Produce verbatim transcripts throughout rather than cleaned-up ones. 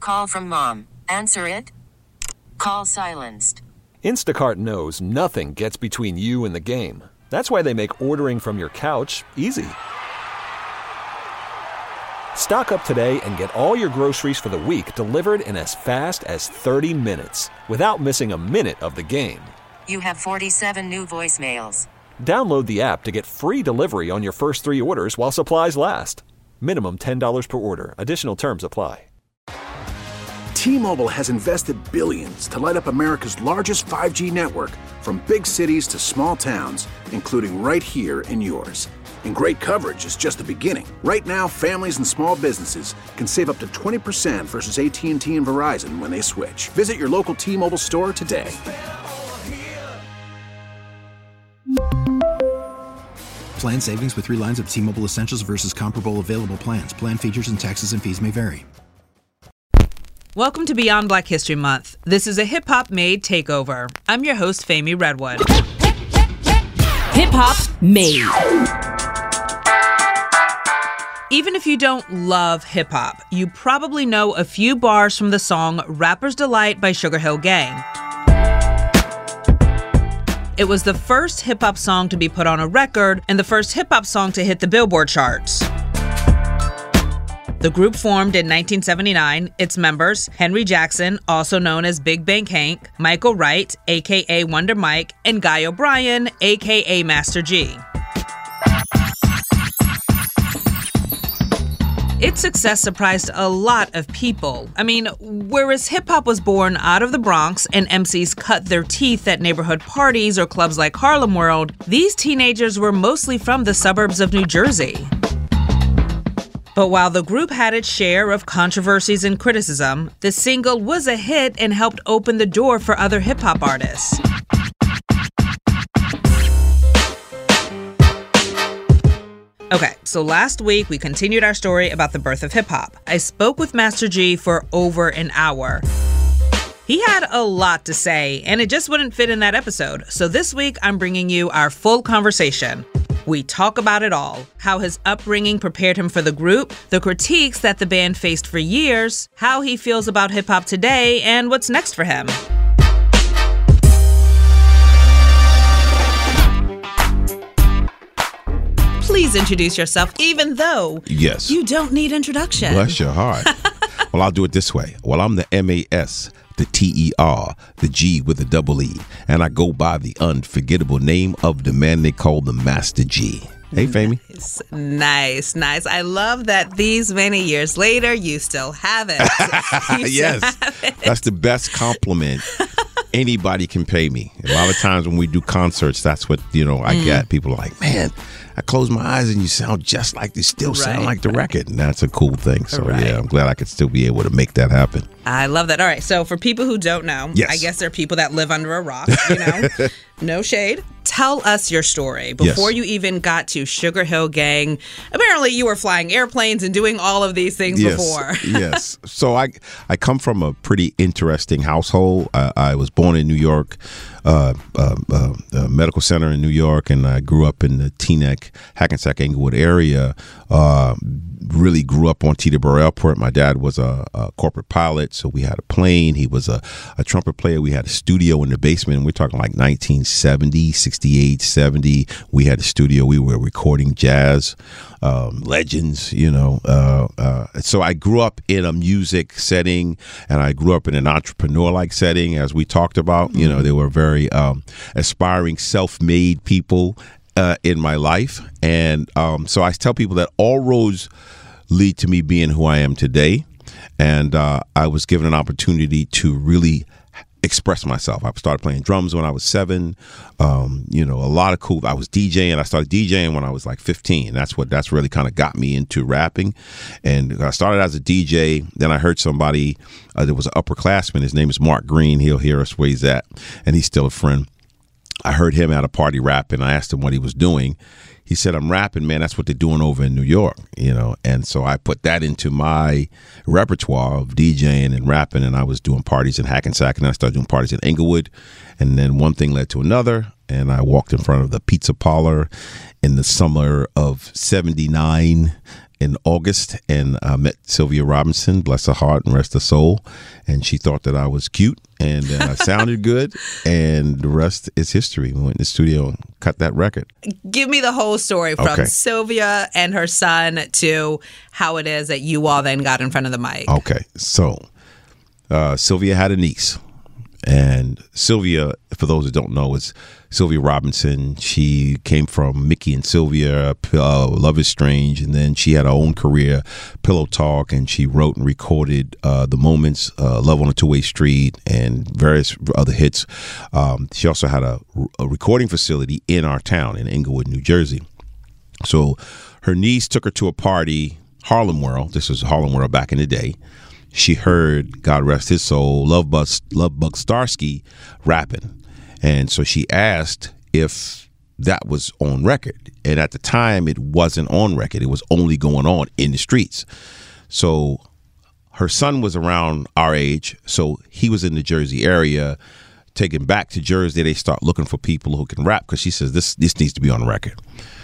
call from mom. Answer it. Call silenced. Instacart knows nothing gets between you and the game. That's why they make ordering from your couch easy. Stock up today and get all your groceries for the week delivered in as fast as thirty minutes without missing a minute of the game. You have forty-seven new voicemails. Download the app to get free delivery on your first three orders while supplies last. Minimum ten dollars per order. Additional terms apply. T-Mobile has invested billions to light up America's largest five G network, from big cities to small towns, including right here in yours. And great coverage is just the beginning. Right now, families and small businesses can save up to twenty percent versus A T and T and Verizon when they switch. Visit your local T-Mobile store today. Plan savings with three lines of T-Mobile Essentials versus comparable available plans. Plan features and taxes and fees may vary. Welcome to Beyond Black History Month. This is a hip-hop made takeover. I'm your host, Fami Redwood. Hip-hop made. Even if you don't love hip-hop, you probably know a few bars from the song Rapper's Delight by Sugar Hill Gang. It was the first hip-hop song to be put on a record and the first hip-hop song to hit the Billboard charts. The group formed in nineteen seventy-nine. Its members, Henry Jackson, also known as Big Bank Hank, Michael Wright, a k a. Wonder Mike, and Guy O'Brien, a k a. Master G. Its success surprised a lot of people. I mean, whereas hip-hop was born out of the Bronx and M Cs cut their teeth at neighborhood parties or clubs like Harlem World, these teenagers were mostly from the suburbs of New Jersey. But while the group had its share of controversies and criticism, the single was a hit and helped open the door for other hip-hop artists. Okay, so last week we continued our story about the birth of hip-hop. I spoke with Master G for over an hour. He had a lot to say, and it just wouldn't fit in that episode. So this week I'm bringing you our full conversation. We talk about it all, how his upbringing prepared him for the group, the critiques that the band faced for years, how he feels about hip-hop today, and what's next for him. Please introduce yourself, even though yes. you don't need introduction. Bless your heart. Well, I'll do it this way. Well, I'm the M A S, the T E R, the G with a double E, and I go by the unforgettable name of the man they call the Master G. Hey, Fami. Nice, nice, nice. I love that these many years later, you still have it. You yes, still have it. That's the best compliment anybody can pay me. A lot of times when we do concerts, that's what, you know, I mm. get. People are like, man, I close my eyes and you sound just like they still right, sound like the right. record. And that's a cool thing. So, right. yeah, I'm glad I could still be able to make that happen. I love that. All right. So for people who don't know, yes. I guess there are people that live under a rock, you know, no shade. Tell us your story before yes. you even got to Sugar Hill Gang. Apparently you were flying airplanes and doing all of these things yes. before. yes. So I I come from a pretty interesting household. I, I was born in New York, uh, uh, uh, uh, medical center in New York, and I grew up in the Teaneck, Hackensack, Englewood area. Uh, really grew up on Teterboro Airport. My dad was a, a corporate pilot, so we had a plane. He was a, a trumpet player. We had a studio in the basement. We're talking like nineteen seventy, sixty-eight, seventy. We had a studio. We were recording jazz um, legends, you know. Uh, uh, so I grew up in a music setting, and I grew up in an entrepreneur-like setting, as we talked about. Mm-hmm. You know, they were very um, aspiring, self-made people Uh, in my life. And um, so I tell people that all roads lead to me being who I am today. And uh, I was given an opportunity to really express myself. I started playing drums when I was seven. Um, you know, a lot of cool. I was DJing. I started DJing when I was like fifteen. That's what that's really kind of got me into rapping. And I started as a D J. Then I heard somebody. Uh, there was an upperclassman. His name is Mark Green. He'll hear us where he's at, and he's still a friend. I heard him at a party rapping. I asked him what he was doing. He said, I'm rapping, man. That's what they're doing over in New York, you know. And so I put that into my repertoire of DJing and rapping, and I was doing parties in Hackensack, and then I started doing parties in Englewood. And then one thing led to another, and I walked in front of the Pizza Parlor in the summer of seventy-nine in August and I met Sylvia Robinson, bless her heart and rest her soul. And she thought that I was cute and uh, sounded good. And the rest is history. We went in the studio and cut that record. Give me the whole story from Okay. Sylvia and her son to how it is that you all then got in front of the mic. Okay. So uh, Sylvia had a niece. And Sylvia, for those that don't know, is Sylvia Robinson. She came from Mickey and Sylvia, uh, Love is Strange, and then she had her own career, Pillow Talk, and she wrote and recorded uh, The Moments, uh, Love on a Two-Way Street, and various other hits. Um, she also had a, a recording facility in our town in Englewood, New Jersey. So her niece took her to a party, Harlem World. This was Harlem World back in the day. She heard, God rest his soul, Love Bug, Love Bug Starsky rapping. And so she asked if that was on record. And at the time, it wasn't on record. It was only going on in the streets. So her son was around our age. So he was in the Jersey area. Taken back to Jersey, they start looking for people who can rap because she says this this needs to be on record.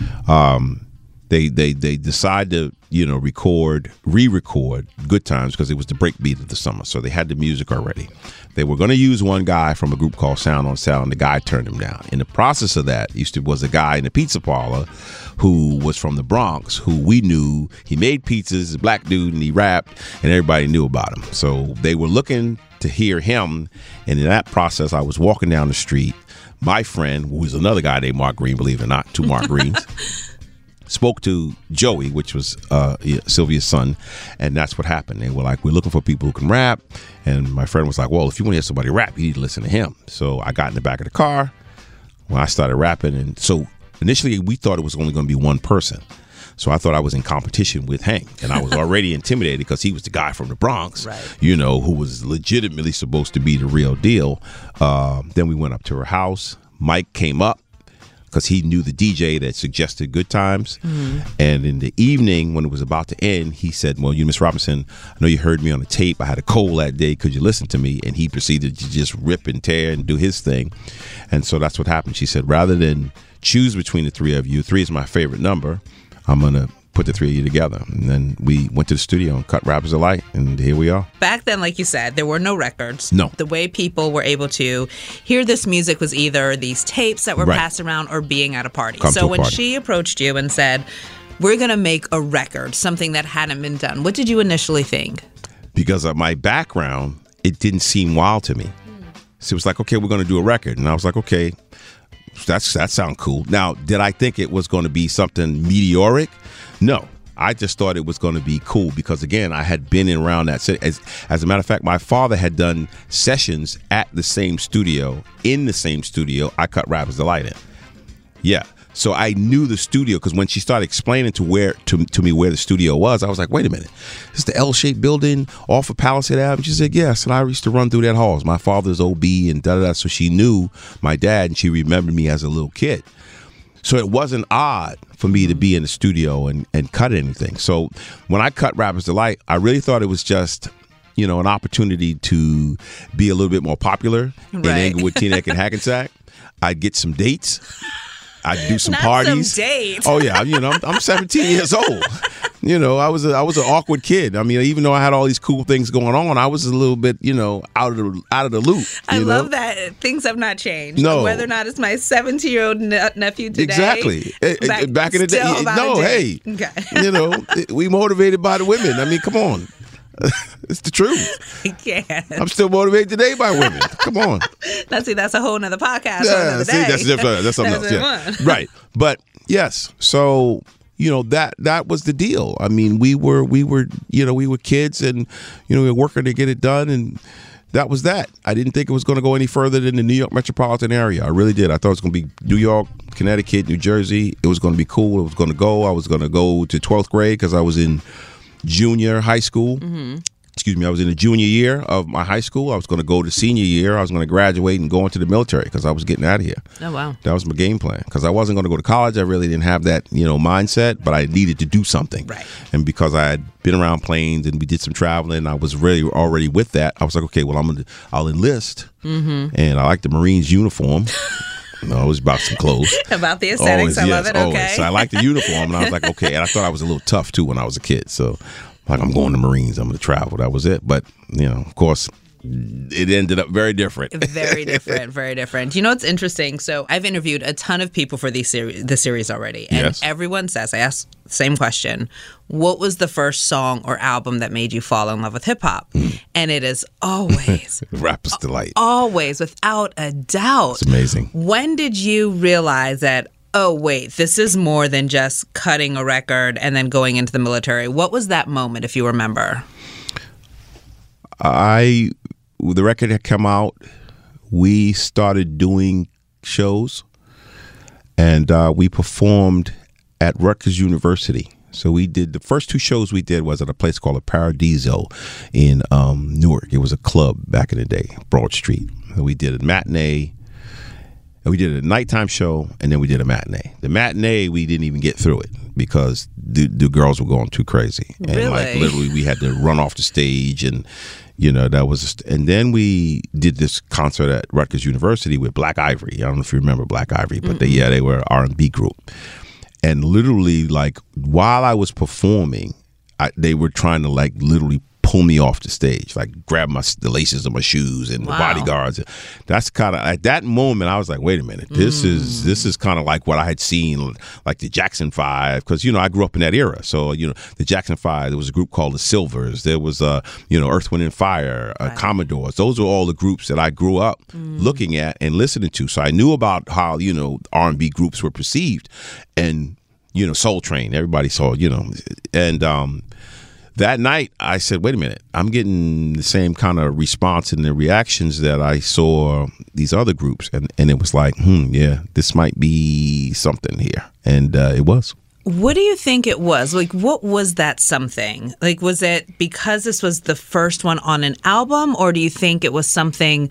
Um, they they they decide to you know record, re-record Good Times because it was the breakbeat of the summer. So they had the music already. They were going to use one guy from a group called Sound on Sound. The guy turned him down. In the process of that, used to was a guy in the pizza parlor who was from the Bronx, who we knew. He made pizzas, a black dude, and he rapped, and everybody knew about him. So they were looking to hear him, and in that process, I was walking down the street. My friend, who was another guy named Mark Green, believe it or not, two Mark Greens, spoke to Joey, which was uh, Sylvia's son, and that's what happened. They were like, we're looking for people who can rap, and my friend was like, well, if you want to hear somebody rap, you need to listen to him. So I got in the back of the car when I started rapping, and so initially we thought it was only going to be one person. So I thought I was in competition with Hank, and I was already intimidated because he was the guy from the Bronx, right. you know, who was legitimately supposed to be the real deal. Uh, then we went up to her house. Mike came up because he knew the D J that suggested Good Times. Mm-hmm. And in the evening, when it was about to end, he said, well, you, Miss Robinson, I know you heard me on the tape. I had a cold that day. Could you listen to me? And he proceeded to just rip and tear and do his thing. And so that's what happened. She said, rather than choose between the three of you, three is my favorite number, I'm going to put the three of you together. And then we went to the studio and cut Rappers Delight, and here we are. Back then, like you said, there were no records. No. The way people were able to hear this music was either these tapes that were Right. passed around or being at a party. Come so to a when party. she approached you and said, we're going to make a record, something that hadn't been done, what did you initially think? Because of my background, it didn't seem wild to me. So it was like, okay, we're going to do a record. And I was like, okay, that's that sounds cool. Now, did I think it was going to be something meteoric? No. I just thought it was going to be cool because, again, I had been in around that. As, as a matter of fact, my father had done sessions at the same studio, in the same studio I cut Rappers Delight in. Yeah. So I knew the studio because when she started explaining to where to, to me where the studio was, I was like, wait a minute, this is the L-shaped building off of Palisade Avenue? She said, yes. And I used to run through that halls. My father's O B and da-da-da. So she knew my dad and she remembered me as a little kid. So it wasn't odd for me to be in the studio and, and cut anything. So when I cut Rappers Delight, I really thought it was just, you know, an opportunity to be a little bit more popular in Right. Englewood, Teaneck, and Hackensack. I'd get some dates. I'd do some Not parties. some dates. Oh yeah, you know, I'm, I'm seventeen years old. You know, I was a, I was an awkward kid. I mean, even though I had all these cool things going on, I was a little bit, you know, out of the out of the loop. I you love know? that things have not changed. No. Whether or not it's my seventeen-year-old ne- nephew today. Exactly. Eh, eh, Back in the day, still about no, a hey, date. Okay. you know, we motivated by the women. I mean, come on. It's the truth. I can't. I'm still motivated today by women. Come on. Let's see, that's a whole nother podcast. Yeah, whole nother see, day. that's different. That's something That's else. the Yeah. one. Right. But yes, so you know that that was the deal. I mean, we were we were you know we were kids, and you know we were working to get it done, and that was that. I didn't think it was going to go any further than the New York metropolitan area. I really did. I thought it was going to be New York, Connecticut, New Jersey. It was going to be cool. It was going to go. I was going to go to twelfth grade because I was in junior high school. Mm-hmm. Excuse me, I was in the junior year of my high school. I was going to go to senior year. I was going to graduate and go into the military because I was getting out of here. Oh, wow. That was my game plan because I wasn't going to go to college. I really didn't have that, you know, mindset, but I needed to do something. Right. And because I had been around planes and we did some traveling, I was really already with that. I was like, okay, well, I'm gonna, I'll enlist, mm-hmm. and I like the Marines uniform. No, it was about some clothes. About the aesthetics. Always, I yes, love it. always. Okay. So I liked the uniform, and I was like, okay. And I thought I was a little tough too when I was a kid. So, like, I'm going to Marines. I'm going to travel. That was it. But you know, of course, it ended up very different. Very different, very different. You know what's interesting? So I've interviewed a ton of people for these series, the series already, and Yes. everyone says, I asked the same question, what was the first song or album that made you fall in love with hip hop? Mm. And it is always, Rapper's Delight. always, without a doubt. It's amazing. When did you realize that, oh, wait, this is more than just cutting a record and then going into the military? What was that moment, if you remember? I, the record had come out, we started doing shows, and uh, we performed at Rutgers University. So we did, the first two shows we did was at a place called a Paradiso in um, Newark. It was a club back in the day, Broad Street. And we did a matinee, and we did a nighttime show, and then we did a matinee. The matinee, we didn't even get through it because the, the girls were going too crazy. And really? like literally we had to run off the stage, and you know, that was, just, and then we did this concert at Rutgers University with Black Ivory. I don't know if you remember Black Ivory, but they, yeah, they were an R and B group. And literally, like, while I was performing, I, they were trying to, like, literally pull me off the stage, like, grab my the laces of my shoes and Wow. the bodyguards. That's kind of, at that moment, I was like, wait a minute, this Mm. is this is kind of like what I had seen, like the Jackson Five, because, you know, I grew up in that era. So, you know, the Jackson Five, there was a group called the Silvers. There was, uh, you know, Earth, Wind and Fire, uh, Right. Commodores. Those are all the groups that I grew up Mm. looking at and listening to. So I knew about how, you know, R and B groups were perceived. And, you know, Soul Train, everybody saw, you know, and um, that night I said, wait a minute, I'm getting the same kind of response and the reactions that I saw these other groups. And, and it was like, hmm, yeah, this might be something here. And uh, it was. What do you think it was? Like, what was that something? Like, was it because this was the first one on an album, or do you think it was something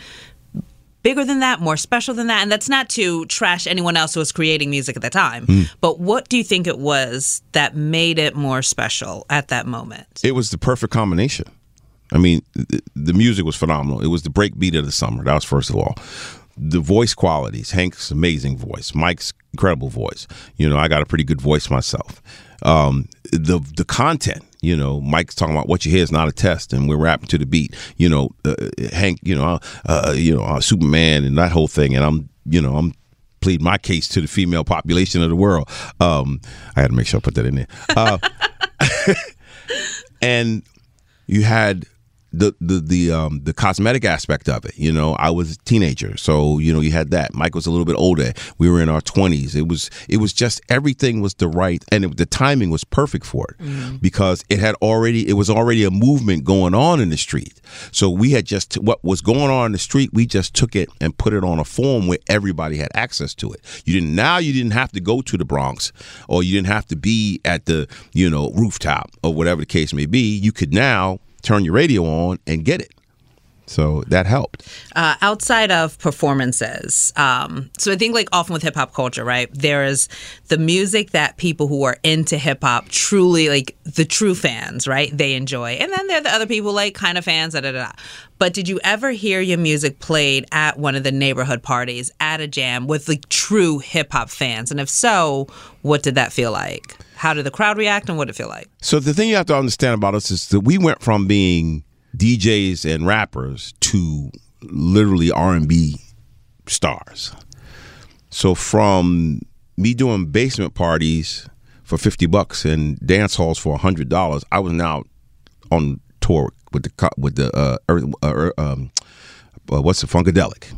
bigger than that, more special than that? And that's not to trash anyone else who was creating music at the time. Mm. But what do you think it was that made it more special at that moment? It was the perfect combination. I mean, the, the music was phenomenal. It was the breakbeat of the summer. That was first of all. The voice qualities, Hank's amazing voice, Mike's incredible voice. You know, I got a pretty good voice myself. Um, the the content, you know, Mike's talking about what you hear is not a test, and we're rapping to the beat. You know, uh, Hank, you know, uh, you know, uh, Superman and that whole thing, and I'm, you know, I'm pleading my case to the female population of the world. Um, I had to make sure I put that in there. Uh, and you had the the the um the cosmetic aspect of it. You know, I was a teenager, so you know you had that. Mike was a little bit older. We were in our twenties. It was it was just everything was the right, and it, the timing was perfect for it mm-hmm. because it had already it was already a movement going on in the street. So we had just what was going on in the street. We just took it and put it on a form where everybody had access to it. You didn't now. You didn't have to go to the Bronx, or you didn't have to be at the you know rooftop or whatever the case may be. You could now turn your radio on and get it. So that helped. Uh, outside of performances, um, so I think like often with hip hop culture, right, there is the music that people who are into hip hop truly, like the true fans, right, they enjoy. And then there are the other people like kind of fans, da da da. But did you ever hear your music played at one of the neighborhood parties, at a jam with like true hip hop fans? And if so, what did that feel like? How did the crowd react, and what did it feel like? So the thing you have to understand about us is that we went from being D Js and rappers to literally R and B stars. So from me doing basement parties for fifty bucks and dance halls for a hundred dollars, I was now on tour with the with the uh, uh, um, uh, what's the Funkadelic.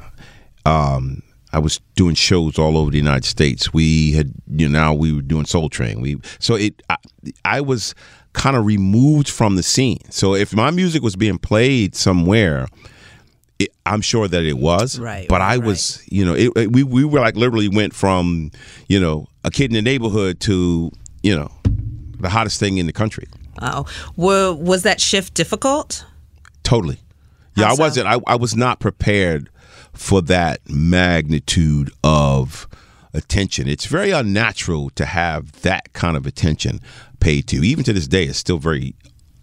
Um, I was doing shows all over the United States. We had, you know, now we were doing Soul Train. We so it I, I was kind of removed from the scene. So if my music was being played somewhere, it, I'm sure that it was. Right. But I right. was, you know, it, it, we we were like literally went from, you know, a kid in the neighborhood to, you know, the hottest thing in the country. Oh, well, was that shift difficult? Totally. Yeah, How I so? wasn't. I, I was not prepared for that magnitude of attention. It's very unnatural to have that kind of attention paid to you. Even to this day, it's still very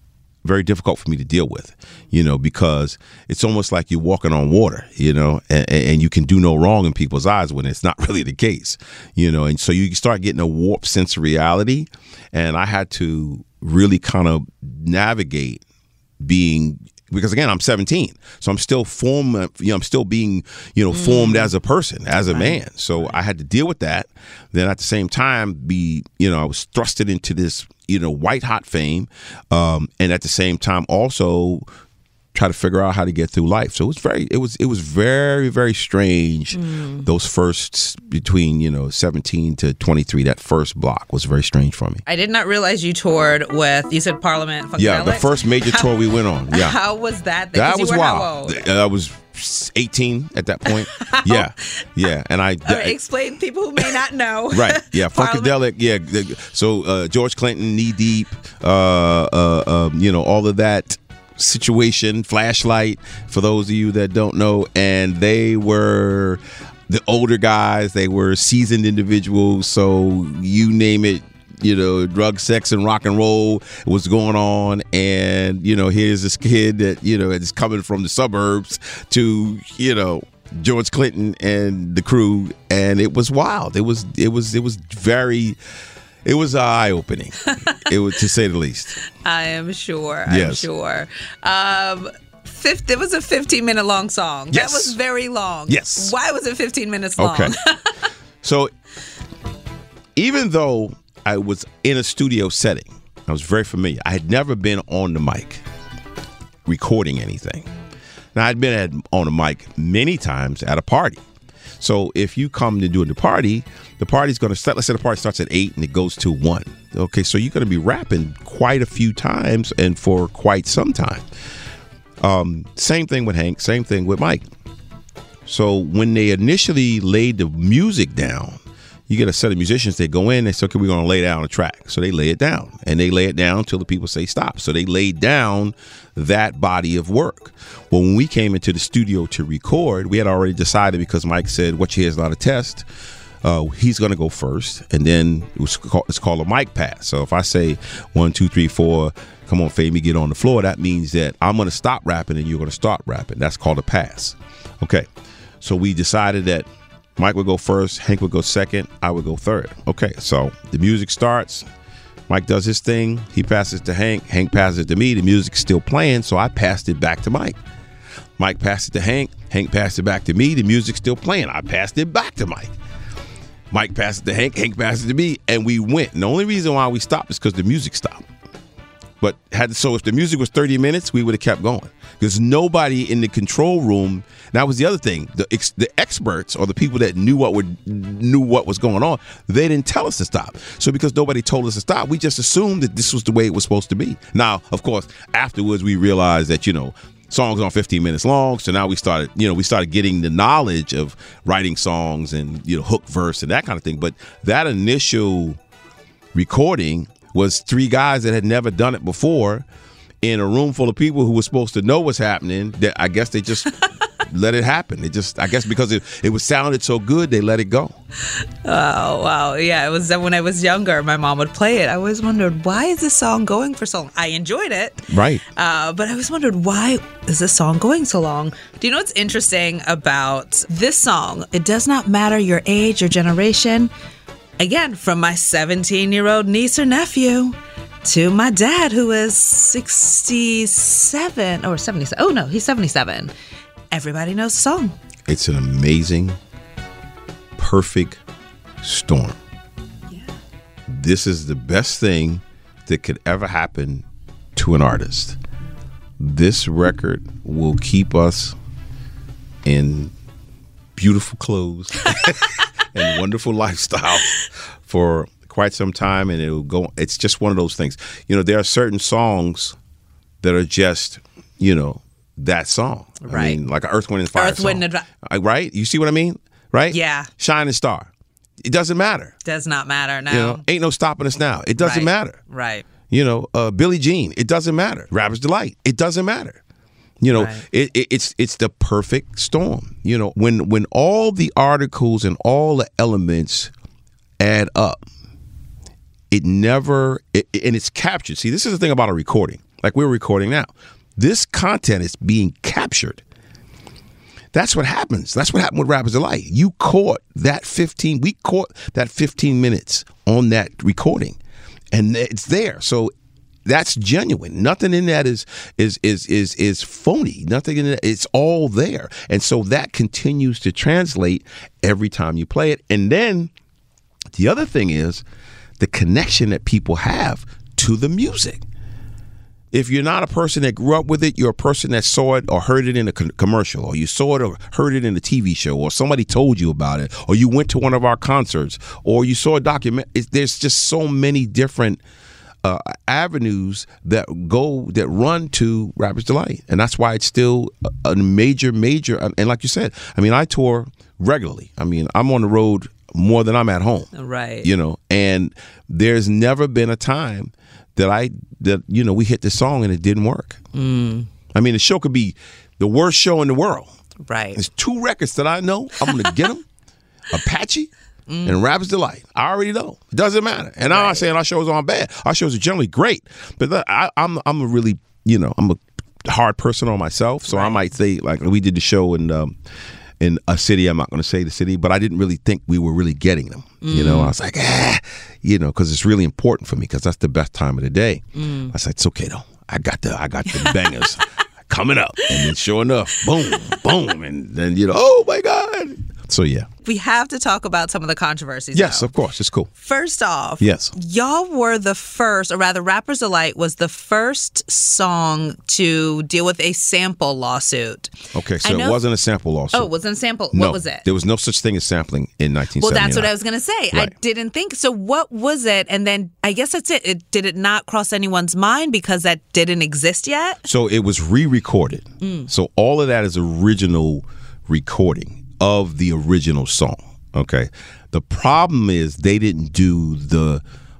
very difficult for me to deal with, you know, because it's almost like you're walking on water, you know, and, and you can do no wrong in people's eyes when it's not really the case, you know, and so you start getting a warped sense of reality. And I had to really kind of navigate being, because again, I'm seventeen, so I'm still form, you know, I'm still being, you know, formed mm. as a person, as a right. man. So right. I had to deal with that. Then at the same time, be, you know, I was thrusted into this, you know, white hot fame, um, and at the same time also try to figure out how to get through life. So it was very, it was, it was very, very strange. Mm. Those first between, you know, seventeen to twenty-three, that first block was very strange for me. I did not realize you toured with, you said Parliament Funkadelic? Yeah, the first major tour we went on. Yeah. How was that? That was wild. I was eighteen at that point. Yeah, yeah, and I uh, explain people who may not know. Right. Yeah, Funkadelic. Yeah. So uh, George Clinton, Knee Deep, uh, uh, um, you know, all of that situation, Flashlight, for those of you that don't know, and they were the older guys. They were seasoned individuals. So you name it. You know, drug, sex, and rock and roll was going on. And, you know, here's this kid that, you know, is coming from the suburbs to, you know, George Clinton and the crew. And it was wild. It was, it was, it was very, it was eye-opening, it was, to say the least. I am sure. I'm yes. sure. Um, fifth, it was a fifteen-minute long song. Yes. That was very long. Yes. Why was it fifteen minutes long? Okay. So even though I was in a studio setting, I was very familiar. I had never been on the mic recording anything. Now, I'd been at, on a mic many times at a party. So if you come to do the party, the party's going to start, let's say the party starts at eight and it goes to one. Okay, so you're going to be rapping quite a few times and for quite some time. Um, same thing with Hank, same thing with Mike. So when they initially laid the music down, you get a set of musicians, they go in, they say, okay, we're going to lay down a track. So they lay it down, and they lay it down until the people say stop. So they laid down that body of work. Well, when we came into the studio to record, we had already decided, because Mike said, what you hear is not a test. Uh, he's going to go first, and then it was called, it's called a mic pass. So if I say one, two, three, four, come on, Fame, get on the floor, that means that I'm going to stop rapping and you're going to start rapping. That's called a pass. Okay, so we decided that Mike would go first, Hank would go second, I would go third. Okay, so the music starts, Mike does his thing, he passes to Hank, Hank passes it to me, the music's still playing, so I passed it back to Mike. Mike passed it to Hank, Hank passed it back to me, the music's still playing, I passed it back to Mike. Mike passed it to Hank, Hank passed it to me, and we went. And the only reason why we stopped is because the music stopped. But had so if the music was thirty minutes, we would have kept going. Because nobody in the control room, that was the other thing, the ex, the experts or the people that knew what would knew what was going on, they didn't tell us to stop. So because nobody told us to stop, we just assumed that this was the way it was supposed to be. Now, of course, afterwards we realized that, you know, songs aren't fifteen minutes long, so now we started, you know, we started getting the knowledge of writing songs and, you know, hook, verse, and that kind of thing. But that initial recording was three guys that had never done it before in a room full of people who were supposed to know what's happening. That I guess they just let it happen. They just, I guess because it, it was sounded so good, they let it go. Oh, wow. Yeah, it was when I was younger, my mom would play it. I always wondered, why is this song going for so long? I enjoyed it. Right. Uh, but I always wondered, why is this song going so long? Do you know what's interesting about this song? It does not matter your age or generation. Again, from my seventeen-year-old niece or nephew to my dad, who is sixty-seven or seventy-seven. Oh, no, he's seventy-seven. Everybody knows the song. It's an amazing, perfect storm. Yeah. This is the best thing that could ever happen to an artist. This record will keep us in beautiful clothes and wonderful lifestyle for quite some time, and it'll go. It's just one of those things. You know, there are certain songs that are just, you know, that song. Right. I mean, like an Earth, Wind, and Fire Earth, song. Wind, and Fire. Right? You see what I mean? Right? Yeah. Shining Star. It doesn't matter. Does not matter now. You know, ain't no stopping us now. It doesn't right. matter. Right. You know, uh, Billie Jean. It doesn't matter. Rapper's Delight. It doesn't matter. You know, right. it, it, it's it's the perfect storm. You know, when when all the articles and all the elements add up, it never, it, and it's captured. See, this is the thing about a recording. like we're recording now. This content is being captured. That's what happens. That's what happened with Rapper's Delight. You caught that fifteen, we caught that fifteen minutes on that recording, and it's there. So that's genuine. Nothing in that is is is is is phony. Nothing in it. It's all there. And so that continues to translate every time you play it. And then the other thing is the connection that people have to the music. If you're not a person that grew up with it, you're a person that saw it or heard it in a co- commercial, or you saw it or heard it in a T V show, or somebody told you about it, or you went to one of our concerts, or you saw a document. It, there's just so many different uh, avenues that go, that run to Rapper's Delight. And that's why it's still a, a major, major, and like you said, I mean, I tour regularly. I mean, I'm on the road more than I'm at home. Right. You know, and there's never been a time that I, that, you know, we hit the song and it didn't work. Mm. I mean, the show could be the worst show in the world. Right. There's two records that I know I'm going to get them, Apache mm. and Rapper's Delight. I already know. It doesn't matter. And I'm not saying our shows aren't bad. Our shows are generally great. But I, I'm I'm a really, you know, I'm a hard person on myself. So right. I might say, like, we did the show in, um, in a city, I'm not going to say the city, but I didn't really think we were really getting them. Mm. You know, I was like, ah, you know, because it's really important for me because that's the best time of the day. Mm. I said, it's okay though. I got the I got the bangers coming up, and then sure enough, boom, boom, and then you know, oh my God. So yeah, we have to talk about some of the controversies. Yes, though. Of course, it's cool. First off, yes, y'all were the first, or rather, Rapper's Delight was the first song to deal with a sample lawsuit. Okay, so it wasn't a sample lawsuit. Oh, it wasn't a sample. No, what was it? There was no such thing as sampling in nineteen seventy-nine. Well, that's what I was going to say. Right. I didn't think so. What was it? And then I guess that's it. it. Did it not cross anyone's mind because that didn't exist yet? So it was re-recorded. Mm. So all of that is original recording of the original song. Okay. The problem is they didn't do the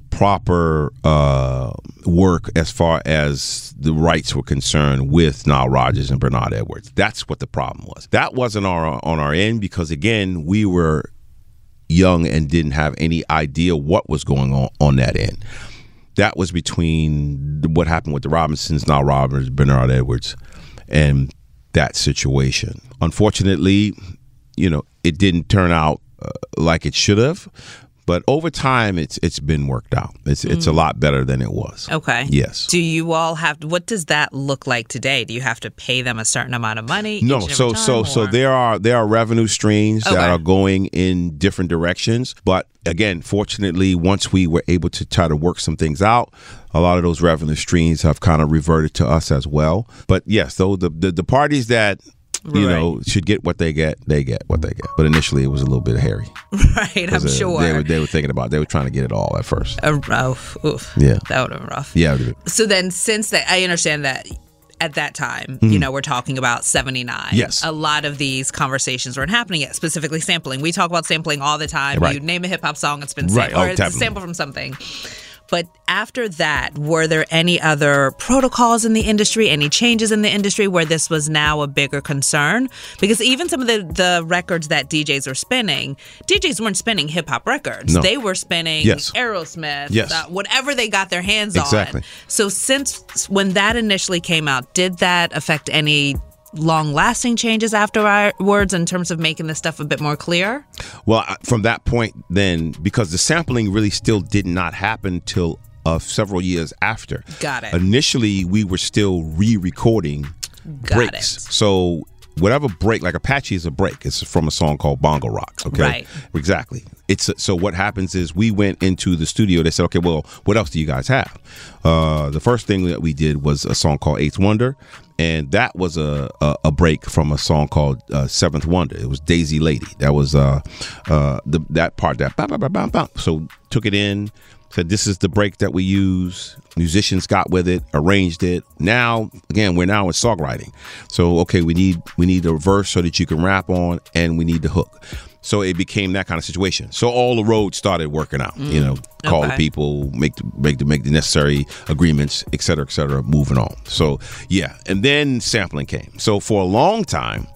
proper uh, work as far as the rights were concerned with Nile Rodgers and Bernard Edwards. That's what the problem was. That wasn't our, on our end because, again, we were young and didn't have any idea what was going on on that end. That was between what happened with the Robinsons, Nile Rodgers, Bernard Edwards, and that situation. Unfortunately, you know, it didn't turn out uh, like it should have, but over time, it's it's been worked out. It's mm. it's a lot better than it was. Okay. Yes. Do you all have? What does that look like today? Do you have to pay them a certain amount of money? No. Each So time, so or? so there are there are revenue streams okay. that are going in different directions. But again, fortunately, once we were able to try to work some things out, a lot of those revenue streams have kind of reverted to us as well. But yes, though the the, the parties that you right. know, should get what they get, they get what they get. But initially, it was a little bit hairy. Right, I'm uh, sure. They were, they were thinking about, they were trying to get it all at first. Uh, oof, oof. Yeah. That would have been rough. Yeah. So then, since that, I understand that at that time, mm-hmm. you know, we're talking about seventy-nine. Yes. A lot of these conversations weren't happening yet, specifically sampling. We talk about sampling all the time. Right. You name a hip hop song, it's been sampled. Right. Oh, or it's a sample from something. But after that, were there any other protocols in the industry, any changes in the industry where this was now a bigger concern? Because even some of the, the records that D Js were spinning, D Js weren't spinning hip-hop records. No. They were spinning yes. Aerosmith, yes. uh, whatever they got their hands exactly. on. So since when that initially came out, did that affect any long-lasting changes afterwards in terms of making this stuff a bit more clear? Well, from that point then, because the sampling really still did not happen till uh, several years after. Got it. Initially, we were still re-recording Got breaks. It. So whatever break, like Apache is a break. It's from a song called Bongo Rock. Okay. Right. Exactly. It's so what happens is we went into the studio. They said, okay, well, what else do you guys have? Uh, the first thing that we did was a song called Eighth Wonder. And that was a, a, a break from a song called uh, Seventh Wonder. It was Daisy Lady. That was uh, uh, the, that part that bam, bam, bam, bam, bam. So took it in, said this is the break that we use. Musicians got with it, arranged it. Now, again, we're now in songwriting. So okay, we need we need a verse so that you can rap on, and we need the hook. So it became that kind of situation. So all the roads started working out. Mm, you know, call okay. the people, make the, make the make the necessary agreements, et cetera, et cetera, moving on. So yeah, and then sampling came. So for a long time,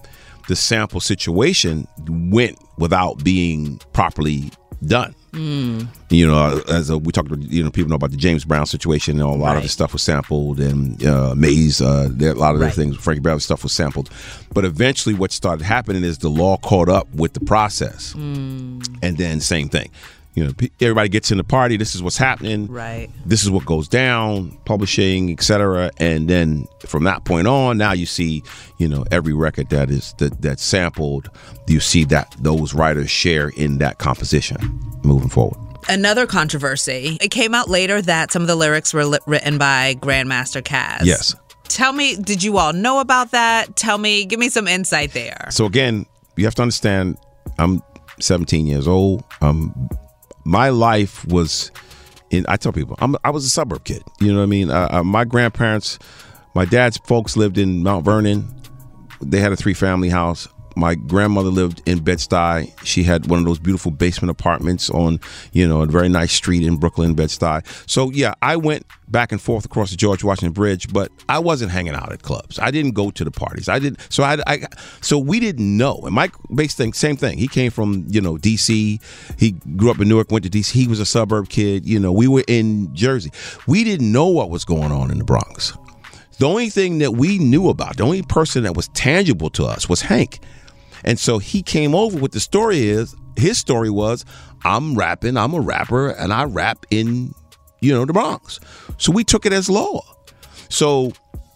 the sample situation went without being properly done. Mm. You know, as a, we talked about, you know, people know about the James Brown situation. You know, a lot right. of the stuff was sampled, and uh, Maze, uh, a lot of right. the things, Frankie Brown stuff was sampled. But eventually, what started happening is the law caught up with the process, mm. and then same thing. You know, everybody gets in the party. This is what's happening. Right. This is what goes down. Publishing, et cetera. And then from that point on, now you see, you know, every record that is that that's sampled, you see that those writers share in that composition moving forward. Another controversy. It came out later that some of the lyrics were li- written by Grandmaster Caz. Yes. Tell me, did you all know about that? Tell me, give me some insight there. So again, you have to understand, I'm seventeen years old. Um. My life was in, I tell people, I'm, I was a suburb kid. You know what I mean? Uh, uh, my grandparents, my dad's folks lived in Mount Vernon. They had a three family house. My grandmother lived in Bed-Stuy. She had one of those beautiful basement apartments on, you know, a very nice street in Brooklyn, Bed-Stuy. So, yeah, I went back and forth across the George Washington Bridge, but I wasn't hanging out at clubs. I didn't go to the parties. I didn't. So I, I so we didn't know. And Mike Bass thing, same thing. He came from, you know, D C. He grew up in Newark, went to D C. He was a suburb kid. You know, we were in Jersey. We didn't know what was going on in the Bronx. The only thing that we knew about, the only person that was tangible to us was Hank. And so he came over. What the story is, his story was, I'm rapping, I'm a rapper, and I rap in, you know, the Bronx. So we took it as law. So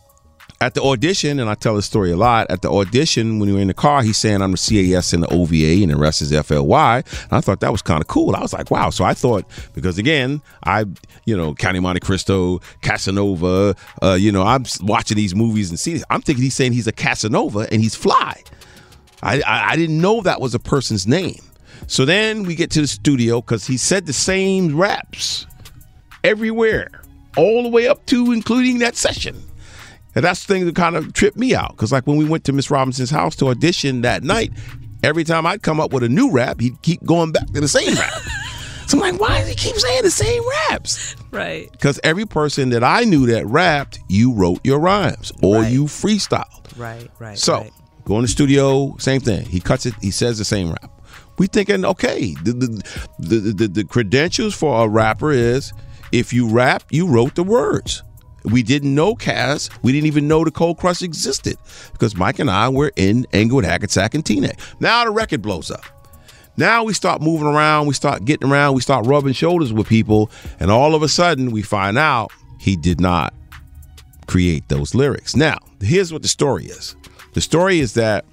at the audition, and I tell this story a lot, at the audition, when we were in the car, he's saying I'm the C A S and the O V A and the rest is F L Y. And I thought that was kind of cool. I was like, wow. So I thought, because again, I, you know, County Monte Cristo, Casanova, uh, you know, I'm watching these movies and see, I'm thinking he's saying he's a Casanova and he's fly. I, I, I didn't know that was a person's name. So then we get to the studio because he said the same raps everywhere, all the way up to including that session. And that's the thing that kind of tripped me out. Because like when we went to Miss Robinson's house to audition that night, every time I'd come up with a new rap, he'd keep going back to the same rap. So I'm like, why does he keep saying the same raps? Right. Because every person that I knew that rapped, you wrote your rhymes or right. you freestyled. Right, right, so, right. Go in the studio, same thing. He cuts it, he says the same rap. We thinking, okay, the the, the the the credentials for a rapper is if you rap, you wrote the words. We didn't know Caz. We didn't even know the Cold Crush existed because Mike and I were in Englewood, Hackensack, and Teaneck. Now the record blows up. Now we start moving around, we start getting around, we start rubbing shoulders with people, and all of a sudden we find out he did not create those lyrics. Now, here's what the story is. The story is that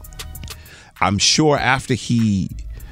I'm sure after he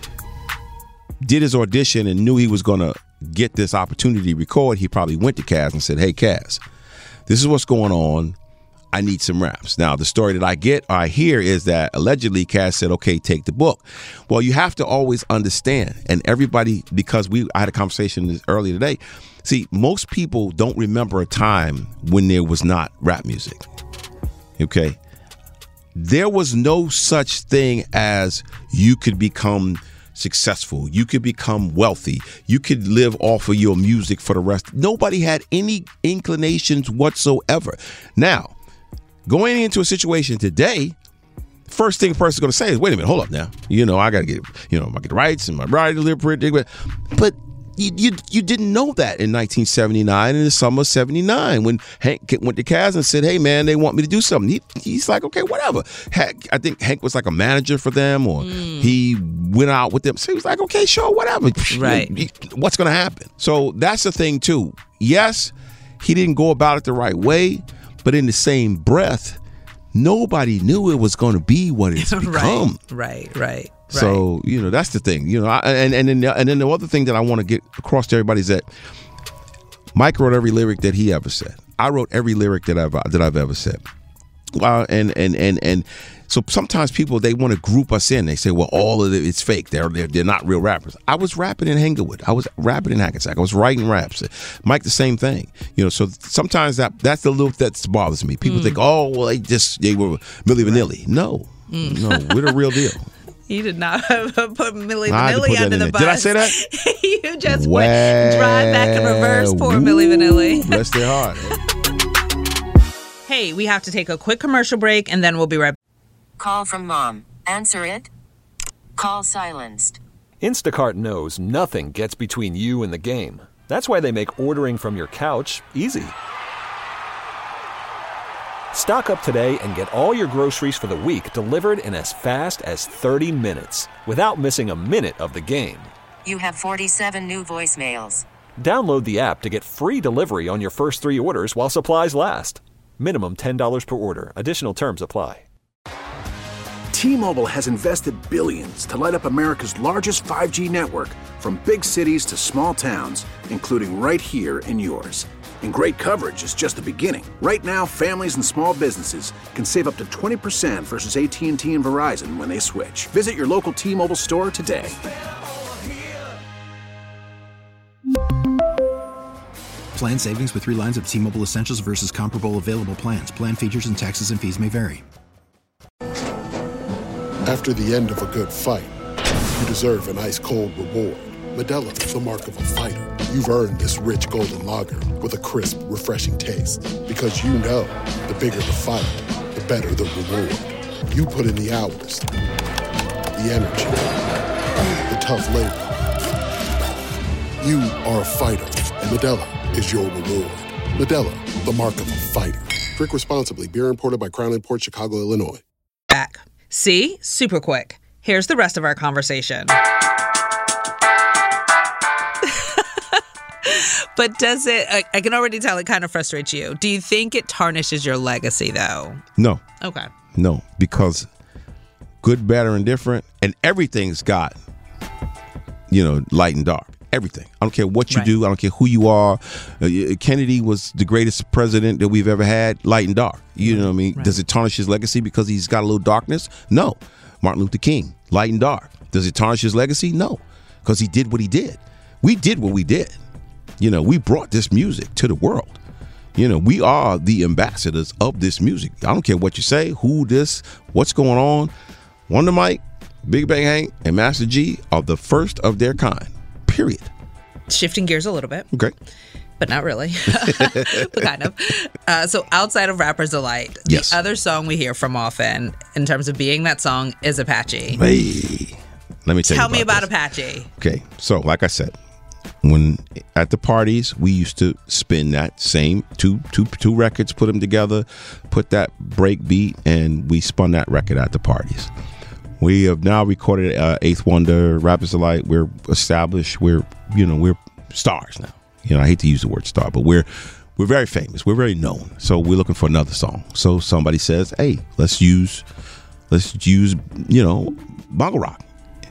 did his audition and knew he was going to get this opportunity to record, he probably went to Caz and said, hey, Caz, this is what's going on. I need some raps. Now, the story that I get or I hear is that allegedly Caz said, okay, take the book. Well, you have to always understand, and everybody, because we I had a conversation earlier today, see, most people don't remember a time when there was not rap music, okay? There was no such thing as you could become successful. You could become wealthy. You could live off of your music for the rest. Nobody had any inclinations whatsoever. Now, going into a situation today, first thing a person's going to say is, wait a minute, hold up now. You know, I got to get, you know, I get the rights and my right to live pretty. But you, you you didn't know that in nineteen seventy-nine, in the summer of seventy-nine, when Hank went to Caz and said, hey, man, they want me to do something. He, he's like, okay, whatever. Hank, I think Hank was like a manager for them, or mm. he went out with them. So he was like, okay, sure, whatever. Right. What's going to happen? So that's the thing, too. Yes, he didn't go about it the right way, but in the same breath, nobody knew it was going to be what it's become. Right, right, right. So, you know, that's the thing, you know, I, and, and, then, and then the other thing that I want to get across to everybody is that Mike wrote every lyric that he ever said. I wrote every lyric that I've, that I've ever said. Uh, and, and, and, and so sometimes people, they want to group us in. They say, well, all of it, it's fake. They're, they're, they're not real rappers. I was rapping in Englewood. I was rapping in Hackensack. I was writing raps. Mike, the same thing. You know, so sometimes that that's the little that bothers me. People mm. think, oh, well, they just, they were Milli Vanilli. No, mm. no, we're the real deal. You did not put Milli Vanilli under the bus. Did I say that? You just well, went drive back in reverse. Poor woo, Milli Vanilli. Bless their heart. Hey, we have to take a quick commercial break and then we'll be right back. Call from mom. Answer it. Call silenced. Instacart knows nothing gets between you and the game. That's why they make ordering from your couch easy. Stock up today and get all your groceries for the week delivered in as fast as thirty minutes without missing a minute of the game. You have forty-seven new voicemails. Download the app to get free delivery on your first three orders while supplies last. Minimum ten dollars per order. Additional terms apply. T-Mobile has invested billions to light up America's largest five G network, from big cities to small towns, including right here in yours. And great coverage is just the beginning. Right now, families and small businesses can save up to twenty percent versus A T and T and Verizon when they switch. Visit your local T-Mobile store today. Plan savings with three lines of T-Mobile Essentials versus comparable available plans. Plan features and taxes and fees may vary. After the end of a good fight, you deserve an ice-cold reward. Modelo is the mark of a fighter. You've earned this rich golden lager with a crisp, refreshing taste. Because you know, the bigger the fight, the better the reward. You put in the hours, the energy, the tough labor. You are a fighter, and Modelo is your reward. Modelo, the mark of a fighter. Drink responsibly. Beer imported by Crown Imports, Chicago, Illinois. Back. See? Super quick. Here's the rest of our conversation. But does it, I, I can already tell it kind of frustrates you. Do you think it tarnishes your legacy, though? No. Okay. No, because good, bad, or indifferent, and everything's got, you know, light and dark. Everything. I don't care what you Right. do. I don't care who you are. Uh, Kennedy was the greatest president that we've ever had, light and dark. You know what I mean? Right. Does it tarnish his legacy because he's got a little darkness? No. Martin Luther King, light and dark. Does it tarnish his legacy? No, because he did what he did. We did what we did. You know, we brought this music to the world. You know, we are the ambassadors of this music. I don't care what you say, who this, what's going on. Wonder Mike, Big Bang Hank, and Master G are the first of their kind. Period. Shifting gears a little bit. Okay. But not really. But kind of. Uh, so outside of Rapper's Delight, the Yes. other song we hear from often in terms of being that song is Apache. Hey, let me tell, Tell you me about this. Apache. Okay, so like I said, when at the parties we used to spin that same two two two records, put them together, put that break beat, and we spun that record at the parties. We have now recorded uh, Eighth Wonder, Rapper's Delight. We're established. We're you know we're stars now. You know I hate to use the word star, but we're we're very famous. We're very known. So we're looking for another song. So somebody says, "Hey, let's use let's use you know Bongo Rock."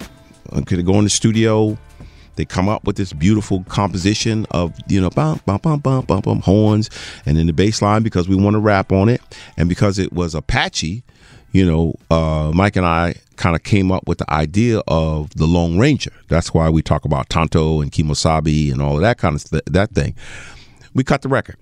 Okay, they go in the studio. They come up with this beautiful composition of, you know, bum, bum, bum, bum, bum, bum, horns, and then the bass line, because we want to rap on it. And because it was Apache, you know, uh, Mike and I kind of came up with the idea of the Lone Ranger. That's why we talk about Tonto and Kimosabe and all of that kind of th- that thing. We cut the record.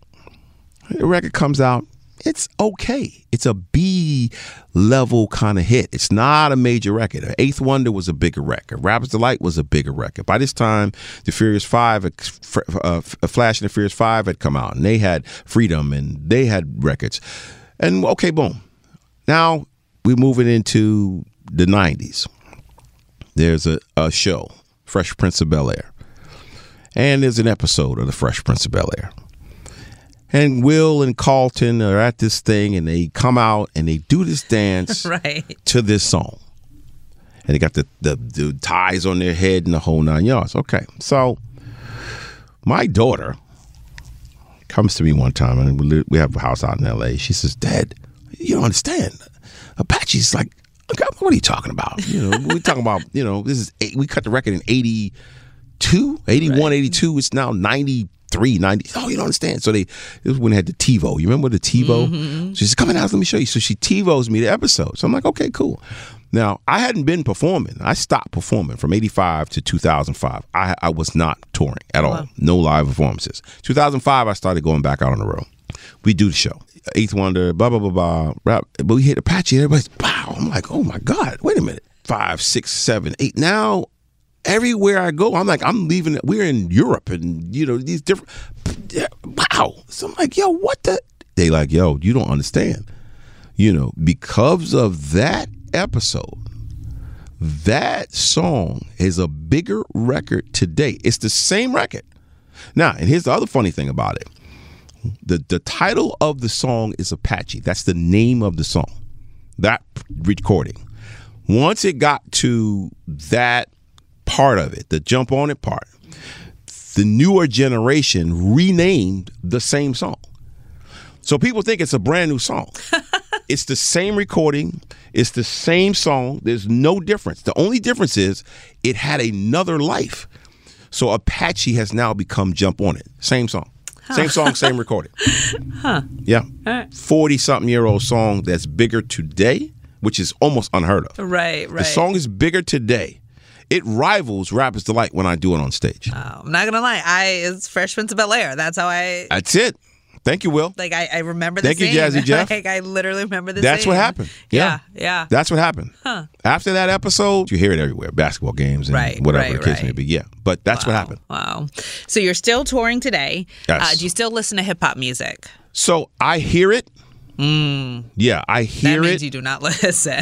The record comes out. It's okay. It's a B level kind of hit. It's not a major record. Eighth Wonder was a bigger record. Rapper's Delight was a bigger record. By this time, the Furious Five, uh, Flash and the Furious Five had come out, and they had Freedom, and they had records. And okay, boom. Now we're moving into the nineties. There's a, a show, Fresh Prince of Bel-Air, and there's an episode of the Fresh Prince of Bel-Air. And Will and Carlton are at this thing, and they come out and they do this dance Right. to this song. And they got the, the, the ties on their head and the whole nine yards. Okay, so my daughter comes to me one time, and we li- we have a house out in L A. She says, "Dad, you don't understand. Apache's like, what are you talking about? You know, we're talking about, you know, this is, eight, we cut the record in eighty-two, eighty-one, right. eighty-two. It's now ninety-three, ninety. Oh, you don't understand." So they, this was when they had the TiVo. You remember the TiVo? Mm-hmm. She says, "Come in out, let me show you." So she TiVos me the episode. So I'm like, okay, cool. Now, I hadn't been performing. I stopped performing from eighty-five to two thousand five. I, I was not touring at all. Wow. No live performances. two thousand five, I started going back out on the road. We do the show. Eighth Wonder, blah, blah, blah, blah. Rap. But we hit Apache, and everybody's, wow. I'm like, oh, my God. Wait a minute. Five, six, seven, eight. Now, everywhere I go, I'm like, I'm leaving. We're in Europe, and, you know, these different. Wow. So I'm like, yo, what the? They like, yo, you don't understand. You know, because of that episode, that song is a bigger record today. It's the same record. Now, and here's the other funny thing about it. The the title of the song is Apache. That's the name of the song, that recording. Once it got to that part of it, the jump on it part, the newer generation renamed the same song. So people think it's a brand new song. It's the same recording. It's the same song. There's no difference. The only difference is it had another life. So Apache has now become Jump On It. Same song. Huh. Same song, same recording. Huh. Yeah. forty-something-year-old song that's bigger today, which is almost unheard of. Right, right. The song is bigger today. It rivals Rapper's Delight when I do it on stage. Oh, I'm not going to lie. I It's Fresh Prince of Bel-Air. That's how I... That's it. Thank you, Will. Like, I, I remember the Thank scene. you, Jazzy Jeff. Like, I literally remember the That's scene. what happened. Yeah. yeah, yeah. That's what happened. Huh. After that episode, you hear it everywhere. Basketball games and right, whatever right, the case right. may be. Yeah, but that's wow, what happened. Wow. So you're still touring today. Yes. Uh, do you still listen to hip-hop music? So I hear it. Mm. Yeah, I hear that means it. you do not listen.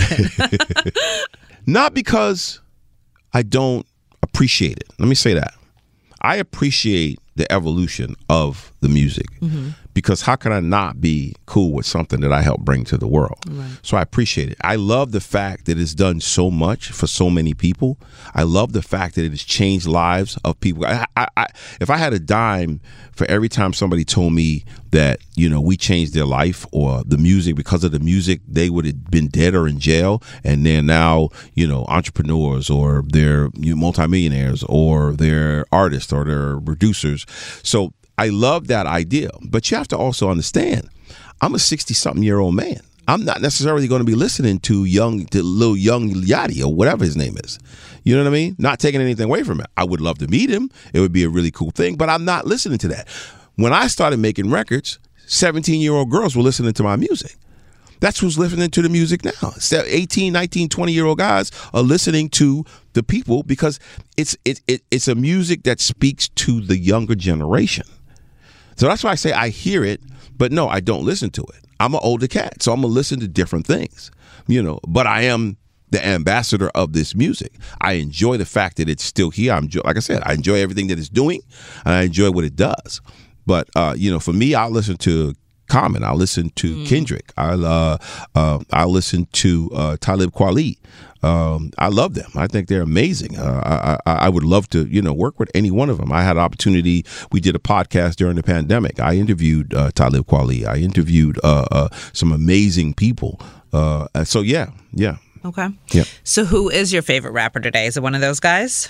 Not because I don't appreciate it. Let me say that. I appreciate the evolution of the music. Mm-hmm. Because how can I not be cool with something that I helped bring to the world? Right. So I appreciate it. I love the fact that it's done so much for so many people. I love the fact that it has changed lives of people. I, I, I, if I had a dime for every time somebody told me that, you know, we changed their life or the music, because of the music, they would have been dead or in jail, and they're now, you know, entrepreneurs or they're you know, multimillionaires or they're artists or they're producers. So I love that idea, but you have to also understand, I'm a sixty-something-year-old man. I'm not necessarily going to be listening to young, to little young Yachty or whatever his name is. You know what I mean? Not taking anything away from it. I would love to meet him. It would be a really cool thing, but I'm not listening to that. When I started making records, seventeen-year-old girls were listening to my music. That's who's listening to the music now. eighteen, nineteen, twenty-year-old guys are listening to the people because it's it, it it's a music that speaks to the younger generation. So that's why I say I hear it, but no, I don't listen to it. I'm an older cat, so I'm going to listen to different things, you know, but I am the ambassador of this music. I enjoy the fact that it's still here. I'm like I said, I enjoy everything that it's doing, and I enjoy what it does. But, uh, you know, for me, I listen to Common. I listen to mm. Kendrick. I uh, uh, I listen to uh, Talib Kweli. Um, I love them. I think they're amazing. Uh, I, I, I would love to, you know, work with any one of them. I had an opportunity. We did a podcast during the pandemic. I interviewed uh, Talib Kweli. I interviewed uh, uh, some amazing people. Uh, so yeah, yeah. Okay. Yeah. So who is your favorite rapper today? Is it one of those guys?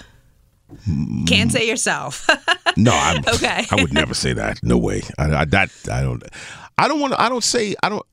Mm. Can't say yourself. No, I'm, okay. I would never say that. No way. I, I that I don't. I don't want to. I don't say. I don't.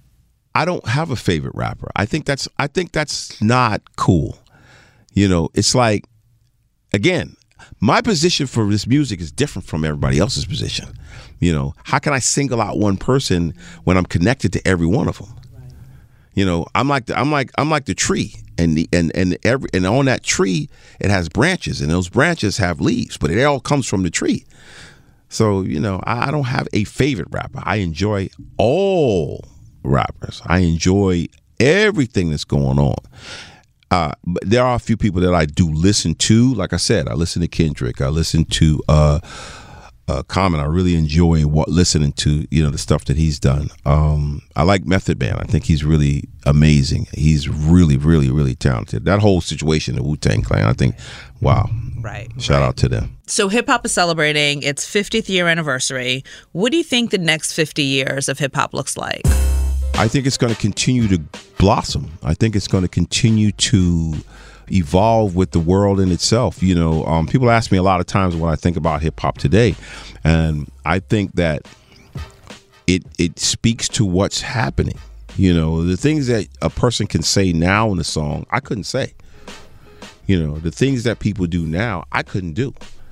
I don't have a favorite rapper. I think that's. I think that's not cool. You know, it's like, again, my position for this music is different from everybody else's position. You know, how can I single out one person when I'm connected to every one of them? Right. You know, I'm like the, I'm like I'm like the tree, and the and and every and on that tree it has branches, and those branches have leaves, but it all comes from the tree. So, you know, I, I don't have a favorite rapper. I enjoy all rappers. I enjoy everything that's going on. Uh, but there are a few people that I do listen to. Like I said, I listen to Kendrick. I listen to uh, uh, Common. I really enjoy what listening to, you know, the stuff that he's done. Um, I like Method Man. I think he's really amazing. He's really, really, really talented. That whole situation, the Wu-Tang Clan, I think, wow. Right. Shout right. out to them. So hip hop is celebrating its fiftieth year anniversary. What do you think the next fifty years of hip hop looks like? I think it's going to continue to blossom. I think it's going to continue to evolve with the world in itself. You know, um, people ask me a lot of times what I think about hip hop today, and I think that it it speaks to what's happening. You know, the things that a person can say now in a song, I couldn't say. You know, the things that people do now, I couldn't do.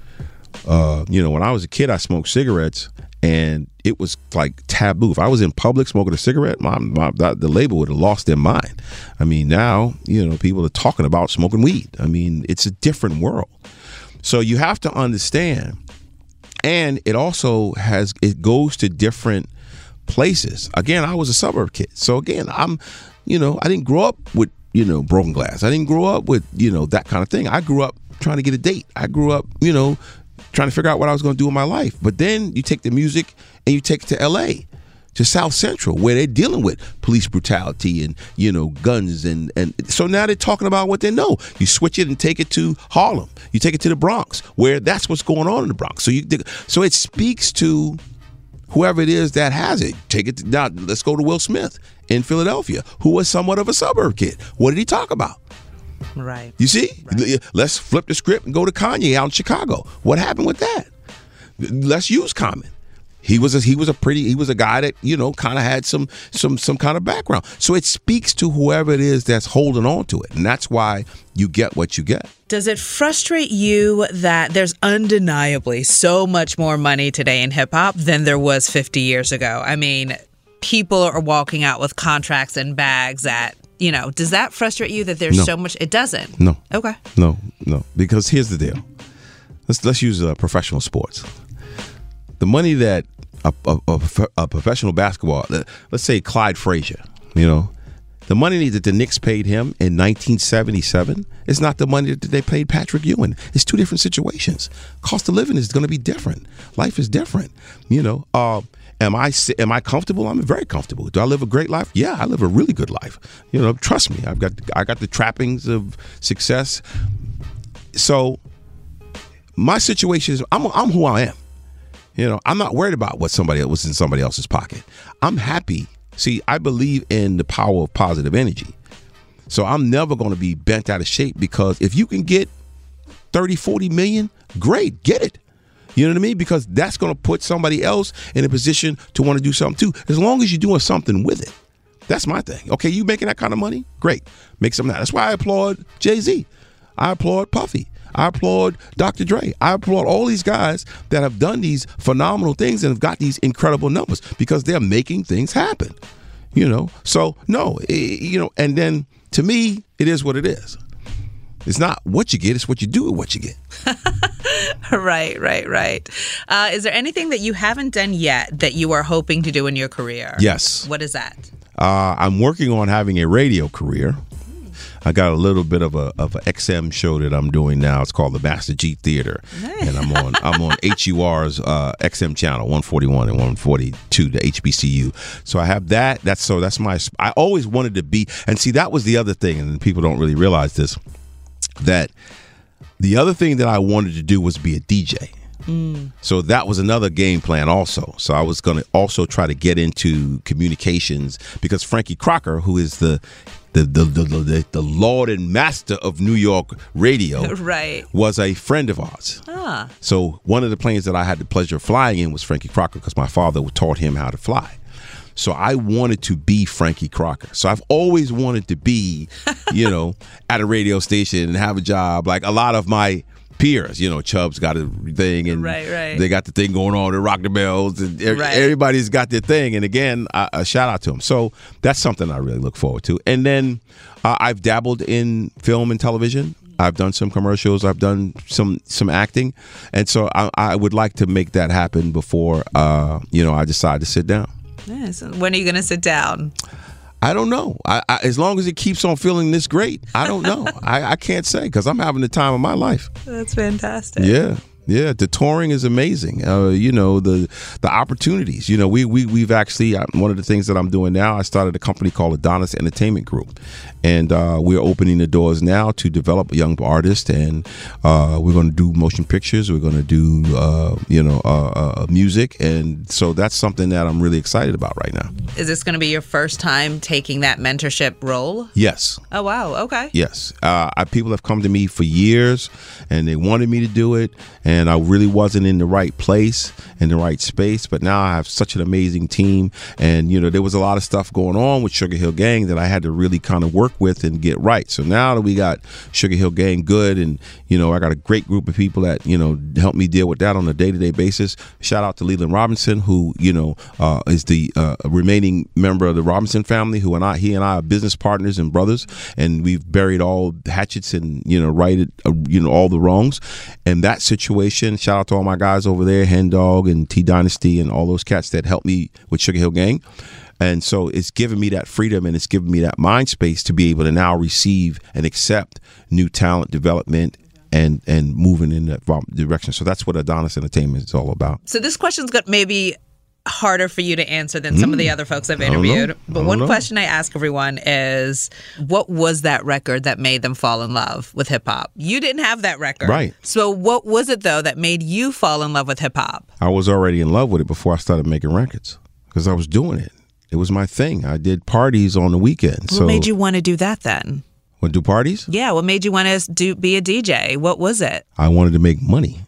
Uh, you know, when I was a kid, I smoked cigarettes, and it was like taboo. If I was in public smoking a cigarette, my, my the label would have lost their mind. I mean, now, you know, people are talking about smoking weed. I mean, it's a different world. So you have to understand, and it also has, it goes to different places. Again, I was a suburb kid. So again, I'm, you know, I didn't grow up with, you know, broken glass. I didn't grow up with, you know, that kind of thing. I grew up trying to get a date. I grew up, you know, trying to figure out what I was going to do in my life. But then you take the music and you take it to L A, to South Central, where they're dealing with police brutality and, you know, guns. And, and so now they're talking about what they know. You switch it and take it to Harlem. You take it to the Bronx, where that's what's going on in the Bronx. So you, so it speaks to whoever it is that has it. Take it to, now, let's go to Will Smith in Philadelphia, who was somewhat of a suburb kid. What did he talk about? Right. You see? Right. Let's flip the script and go to Kanye out in Chicago. What happened with that? Let's use Common. He was a, he was a pretty he was a guy that, you know, kind of had some some some kind of background. So it speaks to whoever it is that's holding on to it, and that's why you get what you get. Does it frustrate you that there's undeniably so much more money today in hip hop than there was fifty years ago? I mean, people are walking out with contracts and bags that, you know, does that frustrate you that there's No. so much? It doesn't. No. Okay. No, no. Because here's the deal. Let's let's use uh, professional sports. The money that a, a, a, a professional basketball, let's say Clyde Frazier, you know, the money that the Knicks paid him in nineteen seventy-seven is not the money that they paid Patrick Ewing. It's two different situations. Cost of living is going to be different. Life is different. You know, uh, am I am I comfortable? I'm very comfortable. Do I live a great life? Yeah, I live a really good life. You know, trust me. I've got I got the trappings of success. So my situation is I'm I'm who I am. You know, I'm not worried about what somebody else was in somebody else's pocket. I'm happy. See, I believe in the power of positive energy. So I'm never going to be bent out of shape, because if you can get thirty, forty million, great, get it. You know what I mean? Because that's going to put somebody else in a position to want to do something too, as long as you're doing something with it. That's my thing. Okay, you making that kind of money? Great. Make something out. That's why I applaud Jay-Z. I applaud Puffy. I applaud Doctor Dre. I applaud all these guys that have done these phenomenal things and have got these incredible numbers, because they're making things happen. You know, so no, it, you know, and then to me, it is what it is. It's not what you get, it's what you do with what you get. Right, right, right. Uh, is there anything that you haven't done yet that you are hoping to do in your career? Yes. What is that? Uh, I'm working on having a radio career. I got a little bit of a of an X M show that I'm doing now. It's called the Master G Theater, Nice. and I'm on I'm on H U R's uh, X M channel one forty-one and one forty-two, the H B C U. So I have that. That's so that's my. I always wanted to be, and see, that was the other thing, and people don't really realize this, that the other thing that I wanted to do was be a D J. Mm. So that was another game plan also. So I was going to also try to get into communications, because Frankie Crocker, who is the the the the, the, the Lord and Master of New York radio, Right. was a friend of ours. Ah. So one of the planes that I had the pleasure of flying in was Frankie Crocker, because my father taught him how to fly. So I wanted to be Frankie Crocker. So I've always wanted to be, you know, at a radio station and have a job like a lot of my peers. You know, Chubb's got a thing, and Right, right. they got the thing going on, the Rock the Bells, and er- Right. everybody's got their thing. And again, I, a shout out to them. So that's something I really look forward to. And then uh, I've dabbled in film and television. I've done some commercials. I've done some some acting, and so I, I would like to make that happen before uh, you know I decide to sit down. Yes. When are you going to sit down? I don't know. I, I, as long as it keeps on feeling this great, I don't know. I, I can't say, because I'm having the time of my life. That's fantastic. Yeah. Yeah, the touring is amazing. Uh, you know, the the opportunities. You know, we we we've actually uh, one of the things that I'm doing now. I started a company called Adonis Entertainment Group, and uh, we're opening the doors now to develop young artists, and uh, we're going to do motion pictures. We're going to do uh, you know uh, uh, music, and so that's something that I'm really excited about right now. Is this going to be your first time taking that mentorship role? Yes. Oh, wow. Okay. Yes. Uh, I, people have come to me for years, and they wanted me to do it, and I really wasn't in the right place, in the right space. But now I have such an amazing team, and you know there was a lot of stuff going on with Sugar Hill Gang that I had to really kind of work with and get right. So now that we got Sugar Hill Gang good, and you know I got a great group of people that you know help me deal with that on a day-to-day basis. Shout out to Leland Robinson, who you know uh, is the uh, remaining member of the Robinson family, who and I, he and I are business partners and brothers, and we've buried all hatchets and you know righted uh, you know all the wrongs. And that situation situation. Shout out to all my guys over there, Hen Dog and T Dynasty and all those cats that helped me with Sugar Hill Gang. And so it's given me that freedom and it's given me that mind space to be able to now receive and accept new talent development and and moving in that direction. So that's what Adonis Entertainment is all about. So this question's got maybe harder for you to answer than some mm. of the other folks I've interviewed. But one know. question I ask everyone is, what was that record that made them fall in love with hip hop? You didn't have that record. Right. So what was it, though, that made you fall in love with hip hop? I was already in love with it before I started making records because I was doing it. It was my thing. I did parties on the weekends. What so, made you want to do that then? Want to do parties? Yeah. What made you want to do be a D J? What was it? I wanted to make money.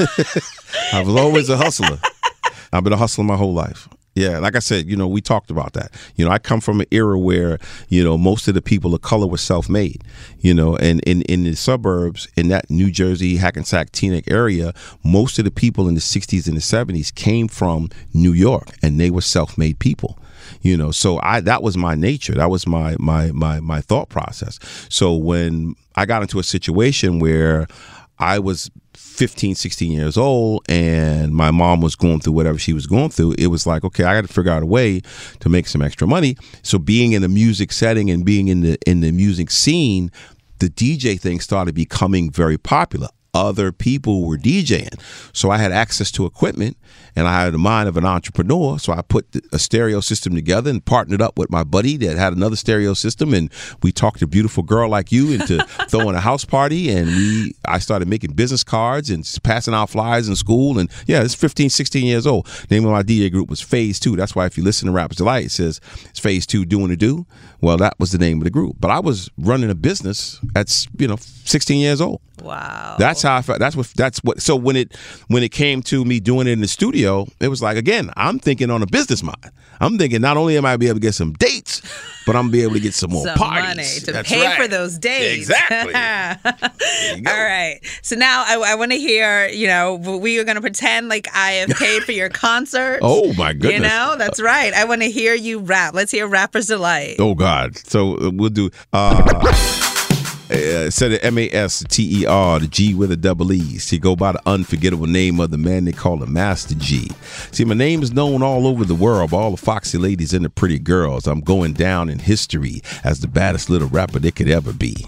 I was always a hustler. I've been a hustler my whole life. Yeah, like I said, you know, we talked about that. You know, I come from an era where, you know, most of the people of color were self-made, you know, and in, in the suburbs, in that New Jersey, Hackensack, Teaneck area, most of the people in the sixties and the seventies came from New York, and they were self-made people. You know, so I that was my nature. That was my my my my thought process. So when I got into a situation where I was fifteen, sixteen years old and my mom was going through whatever she was going through, it was like, okay, I got to figure out a way to make some extra money. So being in a music setting and being in the in the music scene, the D J thing started becoming very popular. Other people were DJing. So I had access to equipment and I had the mind of an entrepreneur. So I put a stereo system together and partnered up with my buddy that had another stereo system. And we talked a beautiful girl like you into throwing a house party. And we, I started making business cards and passing out flyers in school. And yeah, it's fifteen, sixteen years old. The name of my D J group was Phase Two. That's why if you listen to Rappers Delight, it says it's Phase Two doing the do. Well, that was the name of the group. But I was running a business at, you know, sixteen years old. Wow. That's how I felt. That's what, that's what, so when it, when it came to me doing it in the studio, it was like, again, I'm thinking on a business mind. I'm thinking not only am I be able to get some dates, but I'm gonna be able to get some more some parties. money to That's pay right. for those dates. Exactly. There you go. All right. So now I, I want to hear, you know, we are going to pretend like I have paid for your concert. Oh, my goodness. You know, that's right. I want to hear you rap. Let's hear Rappers Delight. Oh, God. So uh, we'll do... Uh, Uh, said it M A S T E R, the G with a double E. See, go by the unforgettable name of the man they call the Master G. See, my name is known all over the world by all the foxy ladies and the pretty girls. I'm going down in history as the baddest little rapper they could ever be.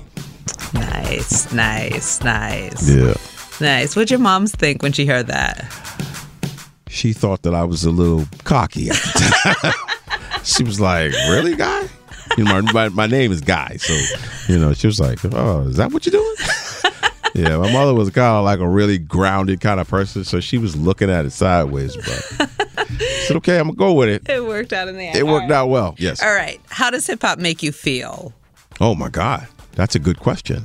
Nice, nice, nice. Yeah. Nice. What'd your moms think when she heard that? She thought that I was a little cocky at the time. She was like, really, guy? You know, my, my, my name is Guy, so, you know, she was like, oh, is that what you're doing? Yeah, my mother was kind of like a really grounded kind of person, so she was looking at it sideways, but I said, okay, I'm going to go with it. It worked out in the end. It worked right. out well, yes. All right. How does hip-hop make you feel? Oh, my God. That's a good question.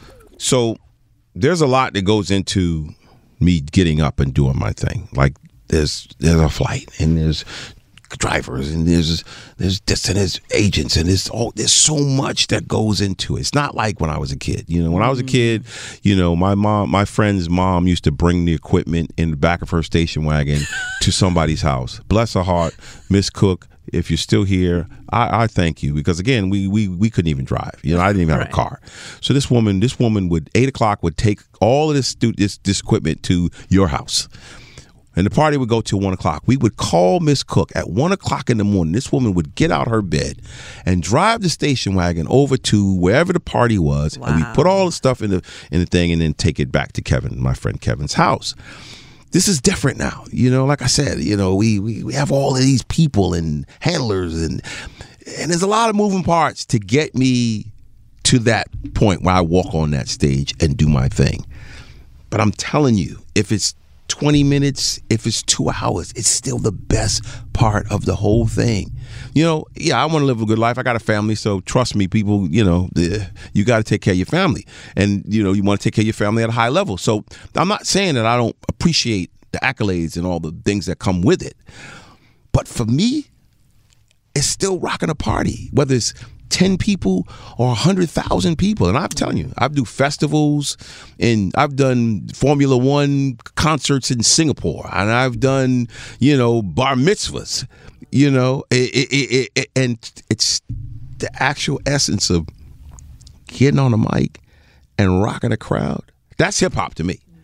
So there's a lot that goes into me getting up and doing my thing. Like, there's there's a flight, and there's drivers, and there's there's this and there's agents, and there's all there's so much that goes into it. It's not like when I was a kid. You know, when I was a kid, you know, my mom, my friend's mom used to bring the equipment in the back of her station wagon to somebody's house. Bless her heart, Miss Cook. If you're still here, I, I thank you, because again, we we we couldn't even drive. You know, I didn't even have right. a car. So this woman, this woman would eight o'clock would take all of this this this equipment to your house. And the party would go till one o'clock. We would call Miss Cook at one o'clock in the morning. This woman would get out her bed and drive the station wagon over to wherever the party was. Wow. And we put all the stuff in the in the thing and then take it back to Kevin, my friend Kevin's house. This is different now. You know, like I said, you know, we, we, we have all of these people and handlers, and and there's a lot of moving parts to get me to that point where I walk on that stage and do my thing. But I'm telling you, if it's twenty minutes, if it's two hours, it's still the best part of the whole thing. You know, yeah, I want to live a good life. I got a family, so trust me, people, you know, you got to take care of your family. And, you know, you want to take care of your family at a high level. So I'm not saying that I don't appreciate the accolades and all the things that come with it. But for me, it's still rocking a party, whether it's ten people or one hundred thousand people. And I'm telling you, I do festivals, and I've done Formula One concerts in Singapore, and I've done, you know, bar mitzvahs, you know, it, it, it, it, and it's the actual essence of getting on a mic and rocking a crowd. That's hip hop to me.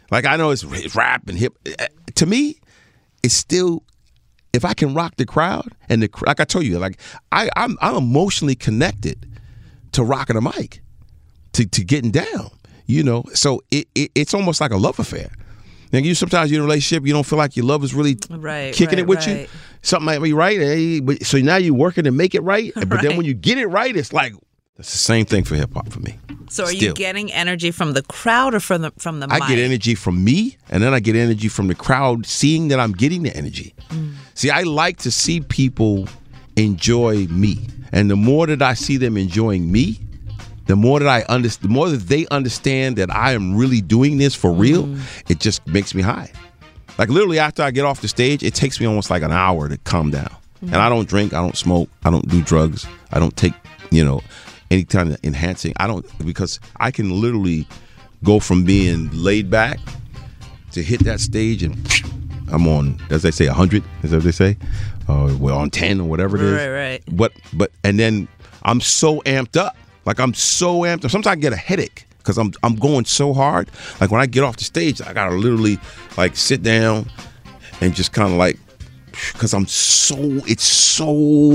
Like I know it's, it's rap and hip. To me, it's still if I can rock the crowd and the like I told you, like I I'm I'm emotionally connected to rocking a mic, to to getting down. You know, so it, it it's almost like a love affair. Now, you sometimes you're in a relationship, you don't feel like your love is really right, kicking right, it with right. you. Something might be right, hey, but, so now you're working to make it right. But right. then when you get it right, it's like it's the same thing for hip hop for me. So are Still. you getting energy from the crowd or from the from the I mic? get energy from me, and then I get energy from the crowd seeing that I'm getting the energy. Mm. See, I like to see people enjoy me, and the more that I see them enjoying me, the more that I understand, the more that they understand that I am really doing this for real, mm. it just makes me high. Like literally after I get off the stage, it takes me almost like an hour to calm down. Mm. And I don't drink, I don't smoke, I don't do drugs, I don't take, you know, any kind of enhancing. I don't, because I can literally go from being laid back to hit that stage and I'm on, as they say, one hundred, is that what they say? Uh, we're on ten or whatever it is. Right, right. But, but, and then I'm so amped up. Like I'm so amped up. Sometimes I get a headache because I'm I'm going so hard. Like when I get off the stage, I gotta literally like sit down and just kind of like, because I'm so, it's so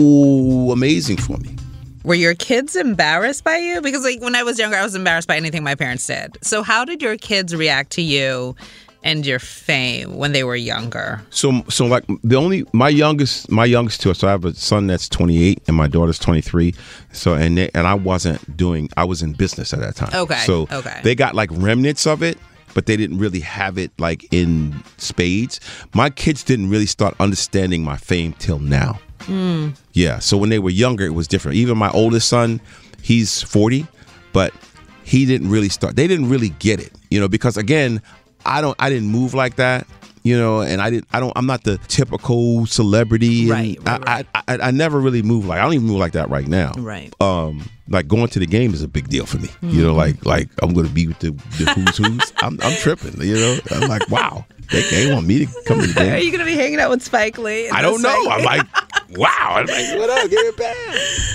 amazing for me. Were your kids embarrassed by you? Because like when I was younger, I was embarrassed by anything my parents did. So how did your kids react to you and your fame when they were younger? So, so like the only my youngest, my youngest two. So I have a son that's twenty-eight and my daughter's twenty-three. So and they, and I wasn't doing. I was in business at that time. Okay. So okay. they got like remnants of it, but they didn't really have it like in spades. My kids didn't really start understanding my fame till now. Mm. Yeah. So when they were younger, it was different. Even my oldest son, he's forty, but he didn't really start. They didn't really get it, you know, because again. I don't. I didn't move like that, you know, and I didn't. I don't. I'm not the typical celebrity. Right. And right, right. I, I, I. I never really move like. I don't even move like that right now. Right. Um. Like going to the game is a big deal for me. Mm-hmm. You know, like like I'm going to be with the, the who's who's. I'm I'm tripping. You know. I'm like, wow. They, they want me to come to the game. Are you going to be hanging out with Spike Lee? I don't know. I'm like, wow. I'm like, what up? Give it back.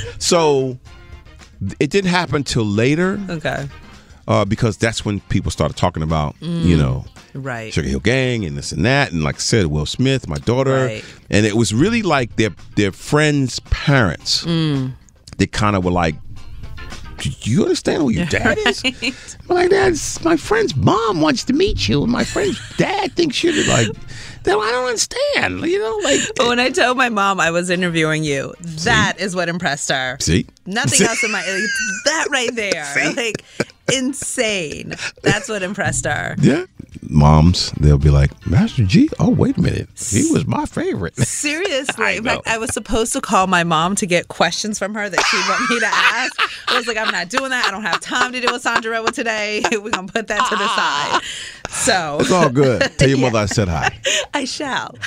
So it didn't happen till later. Okay. Uh, because that's when people started talking about, mm. you know, right. Sugar Hill Gang and this and that. And like I said, Will Smith, my daughter. Right. And it was really like their their friends' parents. Mm. They kind of were like, do you understand who your dad is? Right. I'm like, that's my friend's mom wants to meet you. And my friend's dad thinks you're like, I don't understand. You know, like. But when I told my mom I was interviewing you, that see? Is what impressed her. See? Nothing see? else in my, like, that right there. See? Like, insane. That's what impressed her. Yeah. Moms, they'll be like, Master G, oh, wait a minute. He was my favorite. Seriously. I in know. fact, I was supposed to call my mom to get questions from her that she'd want me to ask. I was like, I'm not doing that. I don't have time to do a Sandra Rowa today. We're going to put that to the side. So. It's all good. Tell your mother yeah. I said hi. I shall.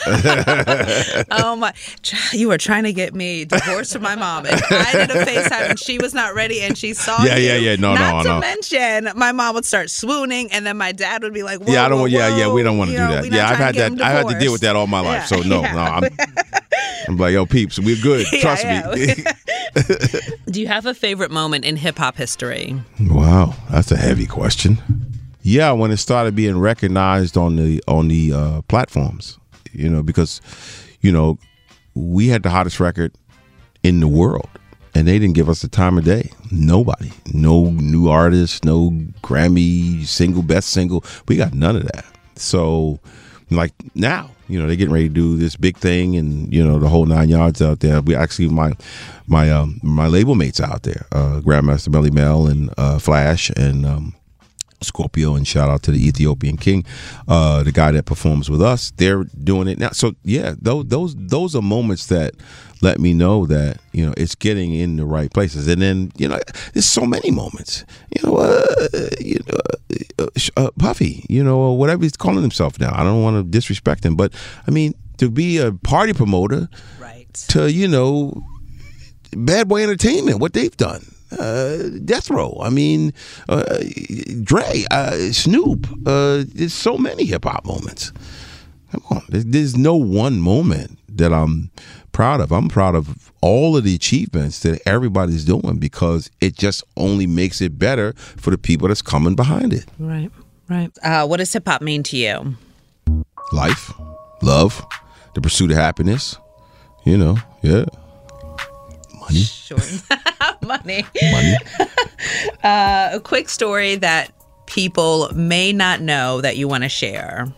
Oh, my. You were trying to get me divorced from my mom. And I did a FaceTime and she was not ready and she saw Yeah, you. yeah, yeah. No, not no, to no. mention, my mom would start swooning and then my dad would be like, whoa, Yeah, I don't. whoa, yeah, yeah. We don't want to do know, that. Yeah, I've had that. I had to deal with that all my life. Yeah, so no, yeah. no. I'm, I'm like, yo, peeps, we're good. Trust yeah, me. Yeah. Do you have a favorite moment in hip hop history? Wow, that's a heavy question. Yeah, when it started being recognized on the on the uh, platforms, you know, because you know we had the hottest record in the world. And they didn't give us the time of day. Nobody. No new artists, no Grammy single, best single. We got none of that. So, like now, you know, they're getting ready to do this big thing and, you know, the whole nine yards out there. We actually, my my um, my label mates out there, uh, Grandmaster Melly Mel and uh, Flash and um, Scorpio, and shout out to the Ethiopian King, uh, the guy that performs with us. They're doing it now. So, yeah, those those those are moments that let me know that, you know, it's getting in the right places. And then, you know, there's so many moments, you know, uh, you know, uh, uh, Puffy, you know, whatever he's calling himself now. I don't want to disrespect him, but I mean, to be a party promoter, right? To, you know, Bad Boy Entertainment, what they've done. Uh, Death Row. I mean, uh, Dre, uh, Snoop. Uh, there's so many hip hop moments. Come on, there's, there's no one moment that I'm proud of. I'm proud of all of the achievements that everybody's doing because it just only makes it better for the people that's coming behind it. Right. Right. Uh, what does hip hop mean to you? Life, love, the pursuit of happiness. You know, yeah. Money. Sure. Money. Money. uh, a quick story that people may not know that you want to share.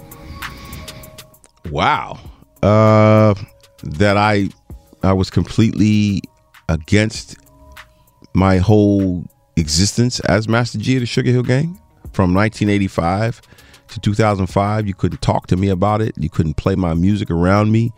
Wow. Uh, that I I was completely against my whole existence as Master G of the Sugar Hill Gang. From nineteen eighty-five to two thousand five, you couldn't talk to me about it. You couldn't play my music around me.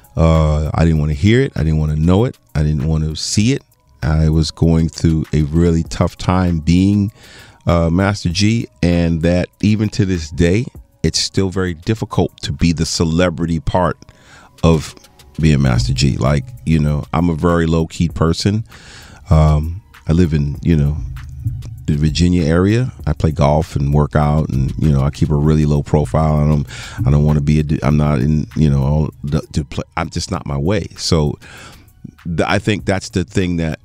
Uh, I didn't want to hear it. I didn't want to know it. I didn't want to see it. I was going through a really tough time being uh, Master G, and that even to this day, it's still very difficult to be the celebrity part of being Master G. Like, you know, I'm a very low-key person. Um, I live in, you know, the Virginia area. I play golf and work out, and you know, I keep a really low profile. I don't, I don't want to be. A, I'm not in. You know, the, to play. I'm just not my way. So, the, I think that's the thing that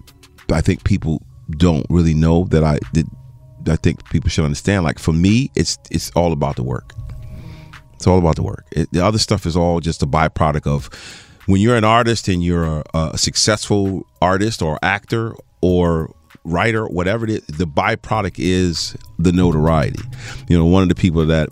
I think people don't really know that I that I think people should understand. Like for me, it's it's all about the work. It's all about the work. It, the other stuff is all just a byproduct of when you're an artist and you're a, a successful artist or actor or writer, whatever it is, the byproduct is the notoriety. You know, one of the people that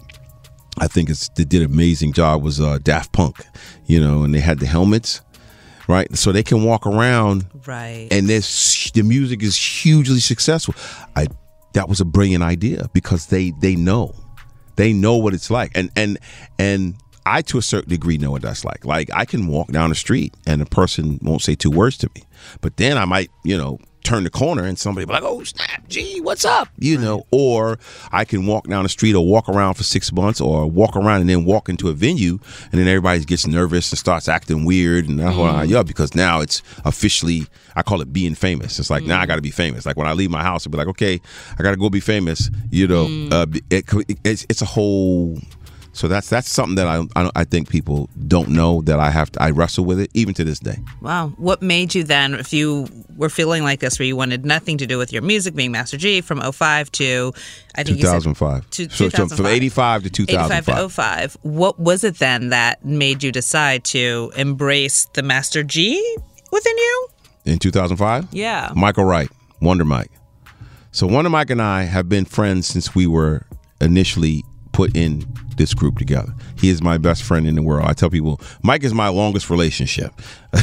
I think is that did an amazing job was uh, Daft Punk, you know, and they had the helmets, right? So they can walk around, right? And this the music is hugely successful. I that was a brilliant idea because they they know. They know what it's like. And and and I, to a certain degree, know what that's like. Like I can walk down the street and a person won't say two words to me. But then I might, you know, turn the corner and somebody be like, oh, snap, gee, what's up? You know, or I can walk down the street or walk around for six months or walk around and then walk into a venue and then everybody gets nervous and starts acting weird and that's why, yeah, because now it's officially, I call it being famous. It's like, mm. now I got to be famous. Like when I leave my house, I'll be like, okay, I got to go be famous. You know, mm. uh, it, it, it's, it's a whole... So that's that's something that I, I I think people don't know that I have to I wrestle with it even to this day. Wow. What made you then, if you were feeling like this, where you wanted nothing to do with your music, being Master G, from oh five to I think two thousand five. You said, to so, two thousand five. So from eighty-five to two thousand five. eighty-five to oh five. What was it then that made you decide to embrace the Master G within you? In two thousand five? Yeah. Michael Wright, Wonder Mike. So Wonder Mike and I have been friends since we were initially put in this group together. He is my best friend in the world. I tell people, Mike is my longest relationship.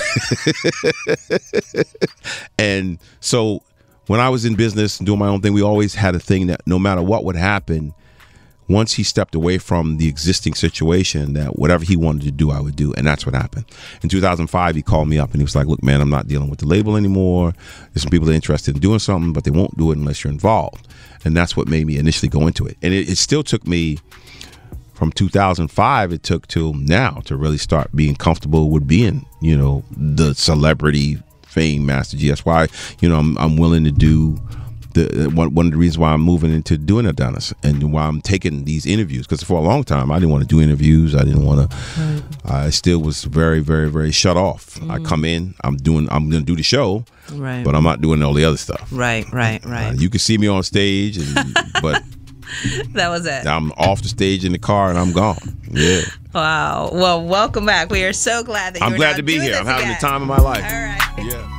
And so when I was in business and doing my own thing, we always had a thing that no matter what would happen, once he stepped away from the existing situation, that whatever he wanted to do, I would do. And that's what happened. In two thousand five, he called me up and he was like, look, man, I'm not dealing with the label anymore. There's some people that are interested in doing something, but they won't do it unless you're involved. And that's what made me initially go into it. And it, it still took me from two thousand five, it took till now to really start being comfortable with being, you know, the celebrity fame Master G. That's why, you know, I'm, I'm willing to do the one, one of the reasons why I'm moving into doing Adonis and why I'm taking these interviews, because for a long time I didn't want to do interviews. I didn't want to. Right. I still was very, very, very shut off. Mm. I come in, I'm doing, I'm going to do the show, right, but I'm not doing all the other stuff. Right, right, right. Uh, you can see me on stage, and, but that was it. I'm off the stage in the car and I'm gone. Yeah. Wow. Well, welcome back. We are so glad that you're I'm glad to be here. I'm having again. the time of my life. All right. Yeah.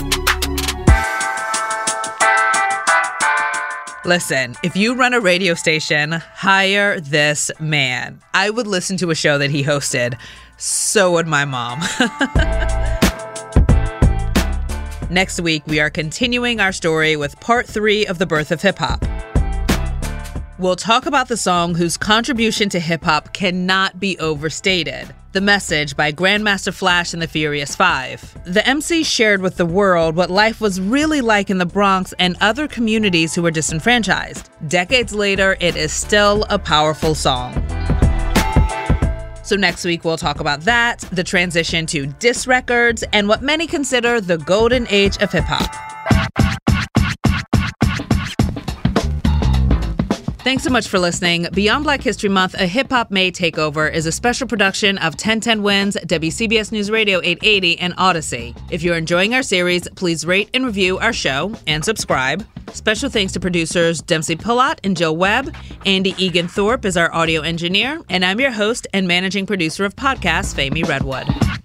Listen, if you run a radio station, hire this man. I would listen to a show that he hosted. So would my mom. Next week, we are continuing our story with part three of the birth of hip-hop. We'll talk about the song whose contribution to hip-hop cannot be overstated. The Message by Grandmaster Flash and the Furious Five. The M C shared with the world what life was really like in the Bronx and other communities who were disenfranchised. Decades later, it is still a powerful song. So next week, we'll talk about that, the transition to diss records, and what many consider the golden age of hip-hop. Thanks so much for listening. Beyond Black History Month, a Hip Hop May Takeover is a special production of ten ten Wins, W C B S News Radio eight eighty, and Odyssey. If you're enjoying our series, please rate and review our show and subscribe. Special thanks to producers Dempsey Pillot and Jill Webb. Andy Egan Thorpe is our audio engineer, and I'm your host and managing producer of podcasts, Femi Redwood.